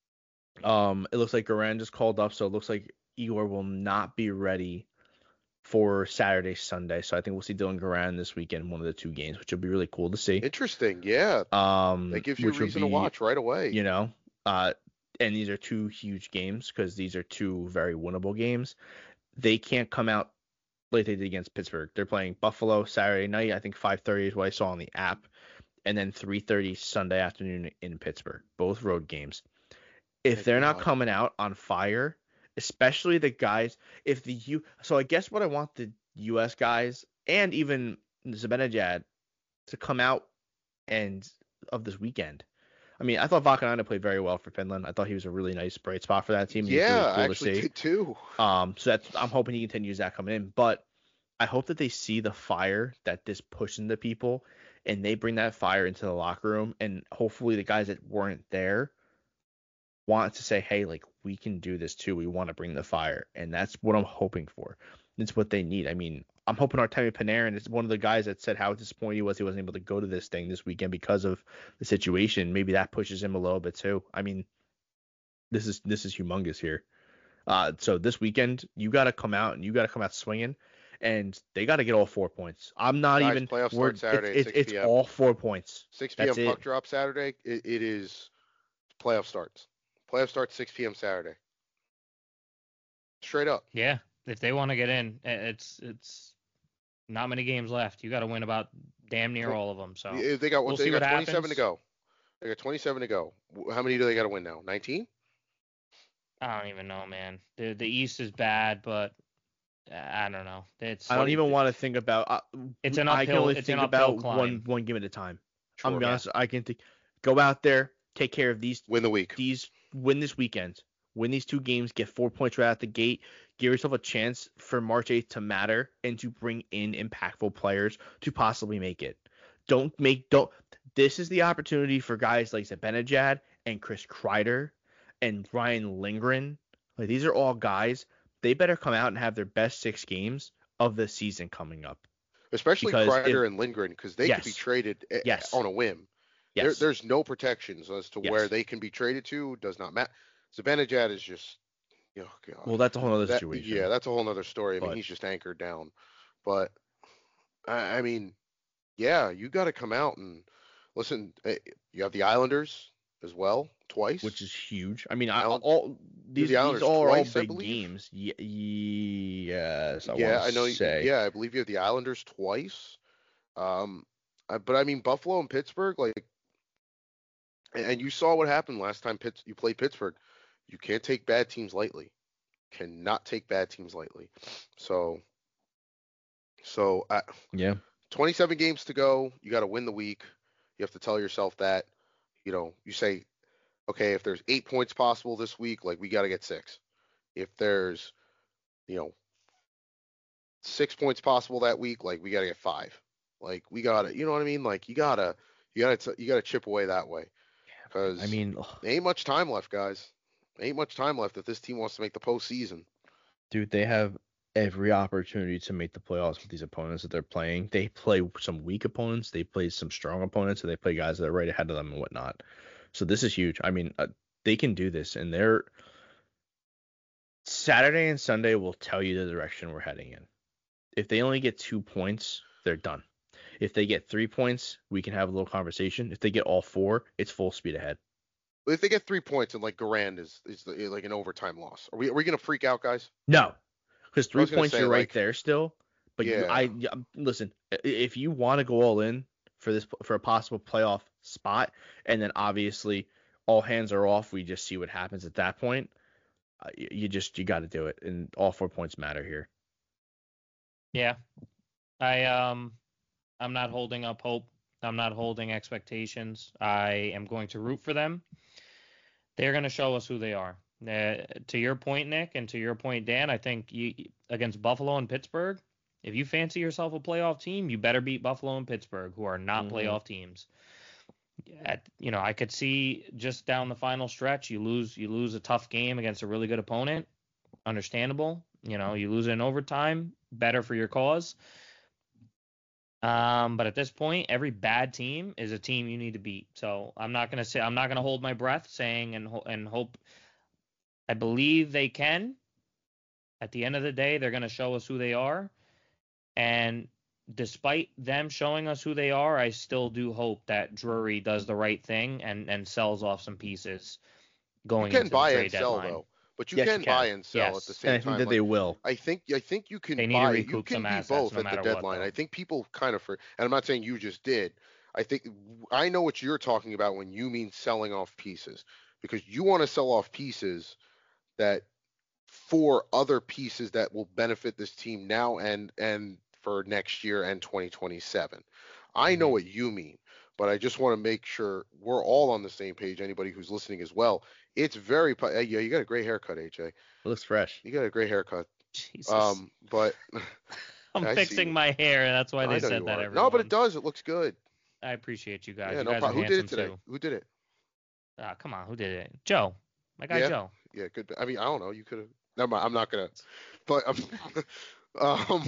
Um, it looks like Garan just called up, so it looks like Igor will not be ready for Saturday, Sunday. So I think we'll see Dylan Garan this weekend, in one of the two games, which will be really cool to see. Interesting. Yeah. Um, That gives you a which would reason to be, watch right away. You know, uh, and these are two huge games because these are two very winnable games. They can't come out like they did against Pittsburgh. They're playing Buffalo Saturday night. I think five thirty is what I saw on the app, and then three thirty Sunday afternoon in Pittsburgh. Both road games. If Thank they're not God. coming out on fire, especially the guys, if the U, so I guess what I want the U S guys and even Zibanejad to come out and of this weekend. I mean, I thought Vakanainen played very well for Finland. I thought he was a really nice bright spot for that team. He was Yeah, really I cool to actually see. did too. Um, so that's I'm hoping he continues that coming in, but I hope that they see the fire that this pushed into people, and they bring that fire into the locker room, and hopefully the guys that weren't there want to say, hey, like we can do this too. We want to bring the fire, and that's what I'm hoping for. It's what they need. I mean, I'm hoping Artemi Panarin is one of the guys that said how disappointed he was he wasn't able to go to this thing this weekend because of the situation. Maybe that pushes him a little bit too. I mean, this is this is humongous here. Uh, so this weekend you got to come out and you got to come out swinging, and they got to get all four points. I'm not Guys, even. playoff we're- start Saturday at it's, six it's, p it's m all four points. six p.m. That's puck it. drop Saturday. It, it is playoff starts. Playoff starts six p.m. Saturday. Straight up. Yeah, if they want to get in, i- it's it's not many games left. You got to win about damn near all of them. So If They got we'll they see got what twenty-seven happens. to go. They got twenty-seven to go. How many do they got to win now? nineteen? I don't even know, man. The the East is bad, but uh, I don't know. It's I don't even want to think about. Uh, It's an I can uphill- only it's think an uphill about climb. one one game at a time. I'm gonna be yeah. honest. I can think. Go out there, take care of these Win the week. these win this weekend. Win these two games, get four points right out the gate. Give yourself a chance for March eighth to matter and to bring in impactful players to possibly make it. Don't make don't. This is the opportunity for guys like Zibanejad and Chris Kreider and Ryan Lindgren. Like these are all guys. They better come out and have their best six games of the season coming up. Especially because Kreider if- and Lindgren, because they could be Yes. traded a- Yes. on a whim. There, Yes. there's no protections as to Yes. where they can be traded to. Does not matter. Zibanejad is just, oh God. Well, that's a whole other That- situation. Yeah, that's a whole nother story. I mean, But- he's just anchored down. But I, I mean, yeah, you got to come out and listen. eh, You have the Islanders as well, twice. Which is huge. I mean, I, Island- all these the these Islanders all are all twice, I big believe. games. Ye- yes, I Yeah, want I to know. say. Yeah, I believe you have the Islanders twice. Um, I, but I mean Buffalo and Pittsburgh, like, and and you saw what happened last time Pitts, you played Pittsburgh. You can't take bad teams lightly. Cannot take bad teams lightly. So, so uh, Yeah. twenty-seven games to go. You got to win the week. You have to tell yourself that. You know, you say, okay, if there's eight points possible this week, like we got to get six. If there's, you know, six points possible that week, like we got to get five. Like we got to, you know what I mean? Like you gotta, you gotta, you gotta chip away that way. I Because mean, there ain't much time left, guys. There ain't much time left if this team wants to make the postseason. dude, they have every opportunity to make the playoffs with these opponents that they're playing. They play some weak opponents, they play some strong opponents, and they play guys that are right ahead of them and whatnot. So this is huge. I mean, uh, they can do this, and they're Saturday and Sunday will tell you the direction we're heading in. If they only get two points, they're done. If they get three points, we can have a little conversation. If they get all four, it's full speed ahead. But if they get three points and like Garand is is the, like an overtime loss, are we are we gonna freak out, guys? No, because three was gonna points say, you're right like- there still. But you, Yeah. I yeah, listen. i- If you want to go all in for this for a possible playoff spot, and then obviously all hands are off, we just see what happens at that point. Uh, y- you just you got to do it, and all four points matter here. Yeah. I um I'm not holding up hope. I'm not holding expectations. I am going to root for them. They're going to show us who they are. Uh, to your point, Nick, and to your point, Dan, I think you against Buffalo and Pittsburgh, if you fancy yourself a playoff team, you better beat Buffalo and Pittsburgh, who are not Mhm. playoff teams. At, you know, I could see just down the final stretch, you lose you lose a tough game against a really good opponent. Understandable. You know, you lose it in overtime. Better for your cause. Um, but at this point, every bad team is a team you need to beat. So I'm not gonna say I'm not gonna hold my breath, saying and ho- and hope. I believe they can. At the end of the day, they're gonna show us who they are. And despite them showing us who they are, I still do hope that Drury does the right thing and and sells off some pieces You going can into buy the and trade sell deadline. though, but you Yes, you can can. buy and sell Yes. at the And same I think time. that Like, they will. I think I think you can They need to buy. You recoup can some be assets both no at the matter what, deadline. though. I think people kind of for, and I'm not saying you just did. I think I know what you're talking about when you mean selling off pieces, because you want to sell off pieces that for other pieces that will benefit this team now and and for next year and twenty twenty-seven. I know Mhm. what you mean, but I just want to make sure we're all on the same page. Anybody who's listening as well. It's very pu- hey, yeah, you got a great haircut, A J. It looks fresh. You got a great haircut. Jesus. Um, but I'm I see fixing you. my hair, and that's why I they know said you that. are. Everyone. No, but it does. It looks good. I appreciate you guys. Yeah, you no guys problem. are Who did it handsome today? too. Who did it? Ah, come on, who did it? Joe, my guy Yeah. Joe. Yeah, good. I mean, I don't know. You could have. Never mind. I'm not gonna. But um, um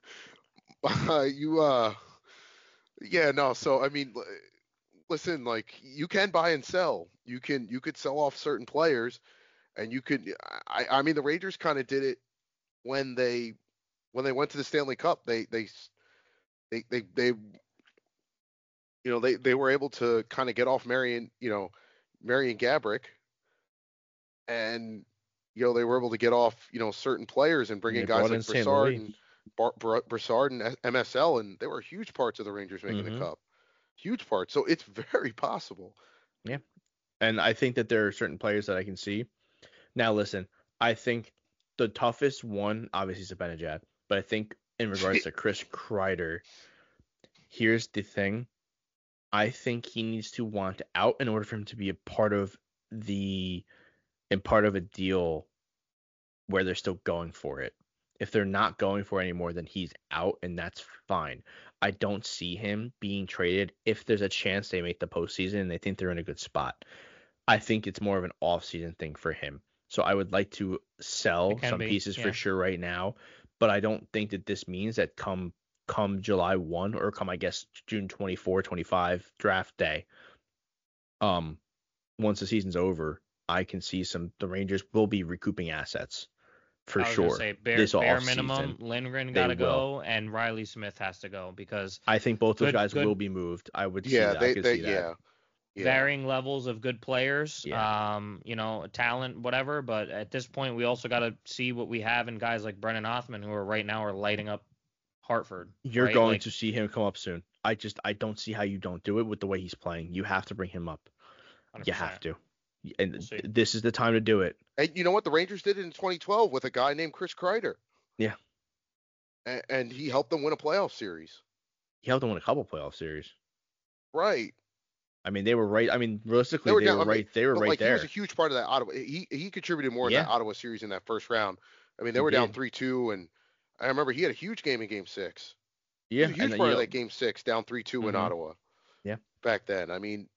uh, you uh, yeah, no. So I mean, l- listen, like you can buy and sell. You can you could sell off certain players, and you could. I I mean, the Rangers kind of did it when they when they went to the Stanley Cup. They they they they they you know they they were able to kind of get off Marion you know Marion Gabrick, and you know they were able to get off you know certain players and bring They in guys brought like in Saint Brassard Louis. and Bar- Br- Brassard and M S L, and they were huge parts of the Rangers making Mhm. the Cup, huge parts. So it's very possible. And I think that there are certain players that I can see. Now, listen, I think the toughest one, obviously, is Zibanejad. But I think in regards to Chris Kreider, here's the thing. I think he needs to want out in order for him to be a part of the and part of a deal where they're still going for it. If they're not going for it anymore, then he's out, and that's fine. I don't see him being traded if there's a chance they make the postseason and they think they're in a good spot. I think it's more of an off-season thing for him. So I would like to sell It can some be, pieces yeah. for sure right now, but I don't think that this means that come come July first or come I guess June twenty-fourth, twenty-fifth draft day, um once the season's over, I can see some the Rangers will be recouping assets for I was sure. gonna say bare, this bare off-season. minimum. Lindgren they got to will. go, and Riley Smith has to go because I think both those Good- guys good- will be moved. I would see Yeah, that. I they could they see that. yeah Yeah. varying levels of good players, Yeah. um, you know, talent, whatever. But at this point, we also got to see what we have in guys like Brennan Othman, who are right now are lighting up Hartford. You're right? going Like, to see him come up soon. I just I don't see how you don't do it with the way he's playing. You have to bring him up. one hundred percent. You have to. And We'll see. this is the time to do it. And you know what? The Rangers did it in twenty twelve with a guy named Chris Kreider. Yeah. And, and he helped them win a playoff series. He helped them win a couple playoff series. Right. I mean, they were right. I mean, realistically, They were they down- were I mean, right. They were But right like he there. was a huge part of that Ottawa. He he contributed more in Yeah. that Ottawa series in that first round. I mean, they He were down did. three two, and I remember he had a huge game in Game Six. Yeah, He was a huge and, uh, part you of know, that Game Six, down three two in Mhm. Ottawa. Yeah. Back then, I mean,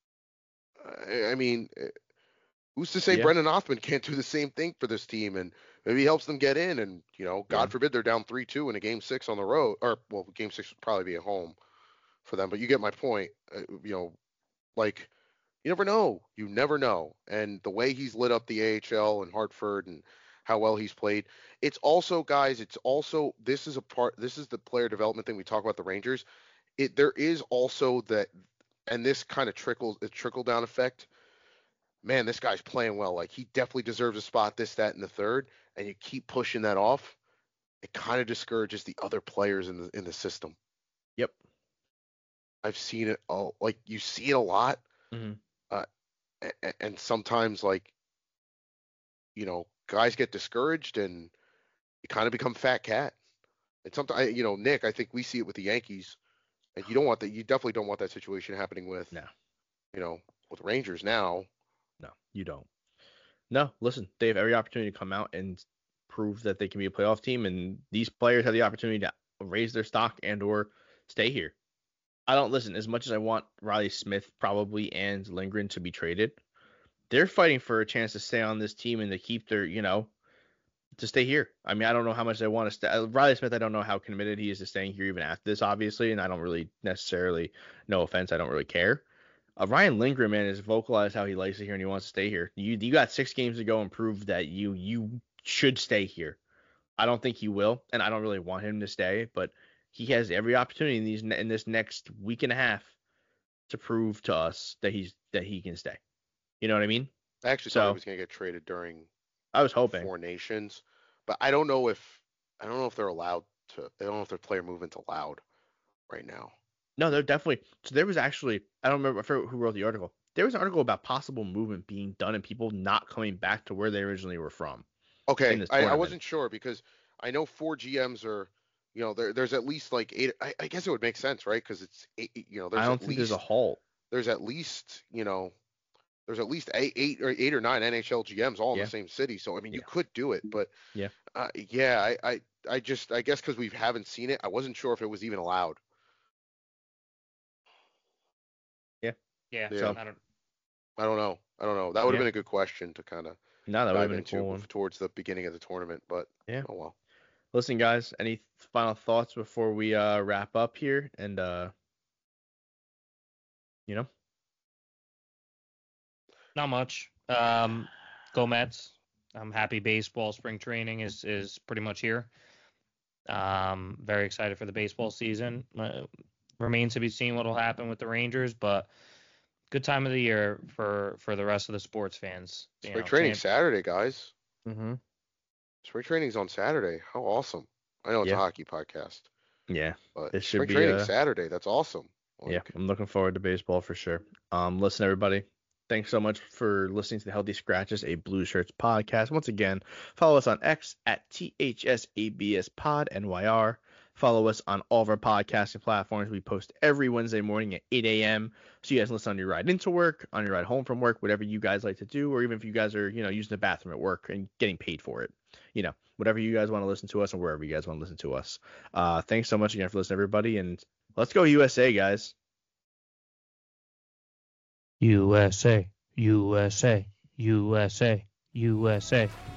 I, I mean, uh, who's to say Yeah. Brendan Othman can't do the same thing for this team, and maybe he helps them get in, and you know, God Yeah. forbid they're down three two in a Game Six on the road, or well, Game Six would probably be at home for them, but you get my point. Uh, you know, like. You never know. You never know. And the way he's lit up the A H L and Hartford and how well he's played. It's also, guys, it's also, this is a part, this is the player development thing we talk about the Rangers. It There is also that, and this kind of trickles, a trickle down effect. Man, this guy's playing well. Like, he definitely deserves a spot, this, that, and the third. And you keep pushing that off. It kind of discourages the other players in the in the system. Yep. I've seen it all. Like, you see it a lot. Mhm. And sometimes, like, you know, guys get discouraged and you kind of become fat cat. And sometimes, you know, Nick, I think we see it with the Yankees, and you don't want that. You definitely don't want that situation happening with, No. you know, with Rangers now. No, you don't. No, listen, they have every opportunity to come out and prove that they can be a playoff team, and these players have the opportunity to raise their stock and or stay here. I don't listen as much as I want Riley Smith probably and Lindgren to be traded. They're fighting for a chance to stay on this team and to keep their, you know, to stay here. I mean, I don't know how much they want to stay. Riley Smith, I don't know how committed he is to staying here even after this, obviously, and I don't really necessarily, no offense, I don't really care. Uh, Ryan Lindgren, man, has vocalized how he likes it here and he wants to stay here. You you got six games to go and prove that you you should stay here. I don't think he will, and I don't really want him to stay, but he has every opportunity in these in this next week and a half to prove to us that he's that he can stay. You know what I mean? I actually So- thought he was going to get traded during I was hoping. Four Nations, but I don't know if I don't know if they're allowed to. I don't know if their player movement's allowed right now. No, they're definitely. So there was actually, I don't remember I forget who wrote the article. There was an article about possible movement being done and people not coming back to where they originally were from. Okay, in this I, I tournament. wasn't sure because I know four G Ms are, you know, there, there's at least like eight. I, I guess it would make sense, right? Because it's eight, you know, there's I don't at think least there's a halt. there's at least you know, there's at least eight, eight or eight or nine N H L G Ms all in Yeah. the same city. So I mean, you Yeah. could do it, but Yeah. uh, yeah, I, I I just I guess because we haven't seen it, I wasn't sure if it was even allowed. Yeah. Yeah. I don't. I don't know. I don't know. That would have Yeah. been a good question to kind of No, that would have dive been a into cool one. towards the beginning of the tournament, but Yeah. oh well. Listen, guys, any final thoughts before we uh, wrap up here? And, uh, you know, Not much. Um, go Mets. I'm happy baseball spring training is is pretty much here. Um, very excited for the baseball season. Uh, remains to be seen what will happen with the Rangers, but good time of the year for for the rest of the sports fans. You Spring know, training champ- Saturday, guys. mm-hmm. Spring training's on Saturday. How awesome! I know it's Yeah. a hockey podcast, Yeah, but It should spring be, training uh, Saturday. That's awesome. yeah, Like, I'm looking forward to baseball for sure. Um, listen, everybody, thanks so much for listening to the Healthy Scratches, a Blue Shirts podcast. Once again, follow us on X at T H S A B S Pod N Y R. Follow us on all of our podcasting platforms. We post every Wednesday morning at eight a.m. So you guys listen on your ride into work, on your ride home from work, whatever you guys like to do, or even if you guys are, you know, using the bathroom at work and getting paid for it. You know, whatever you guys want to listen to us and wherever you guys want to listen to us. Uh, thanks so much again for listening, everybody, and let's go U S A, guys. U S A, U S A, U S A, U S A.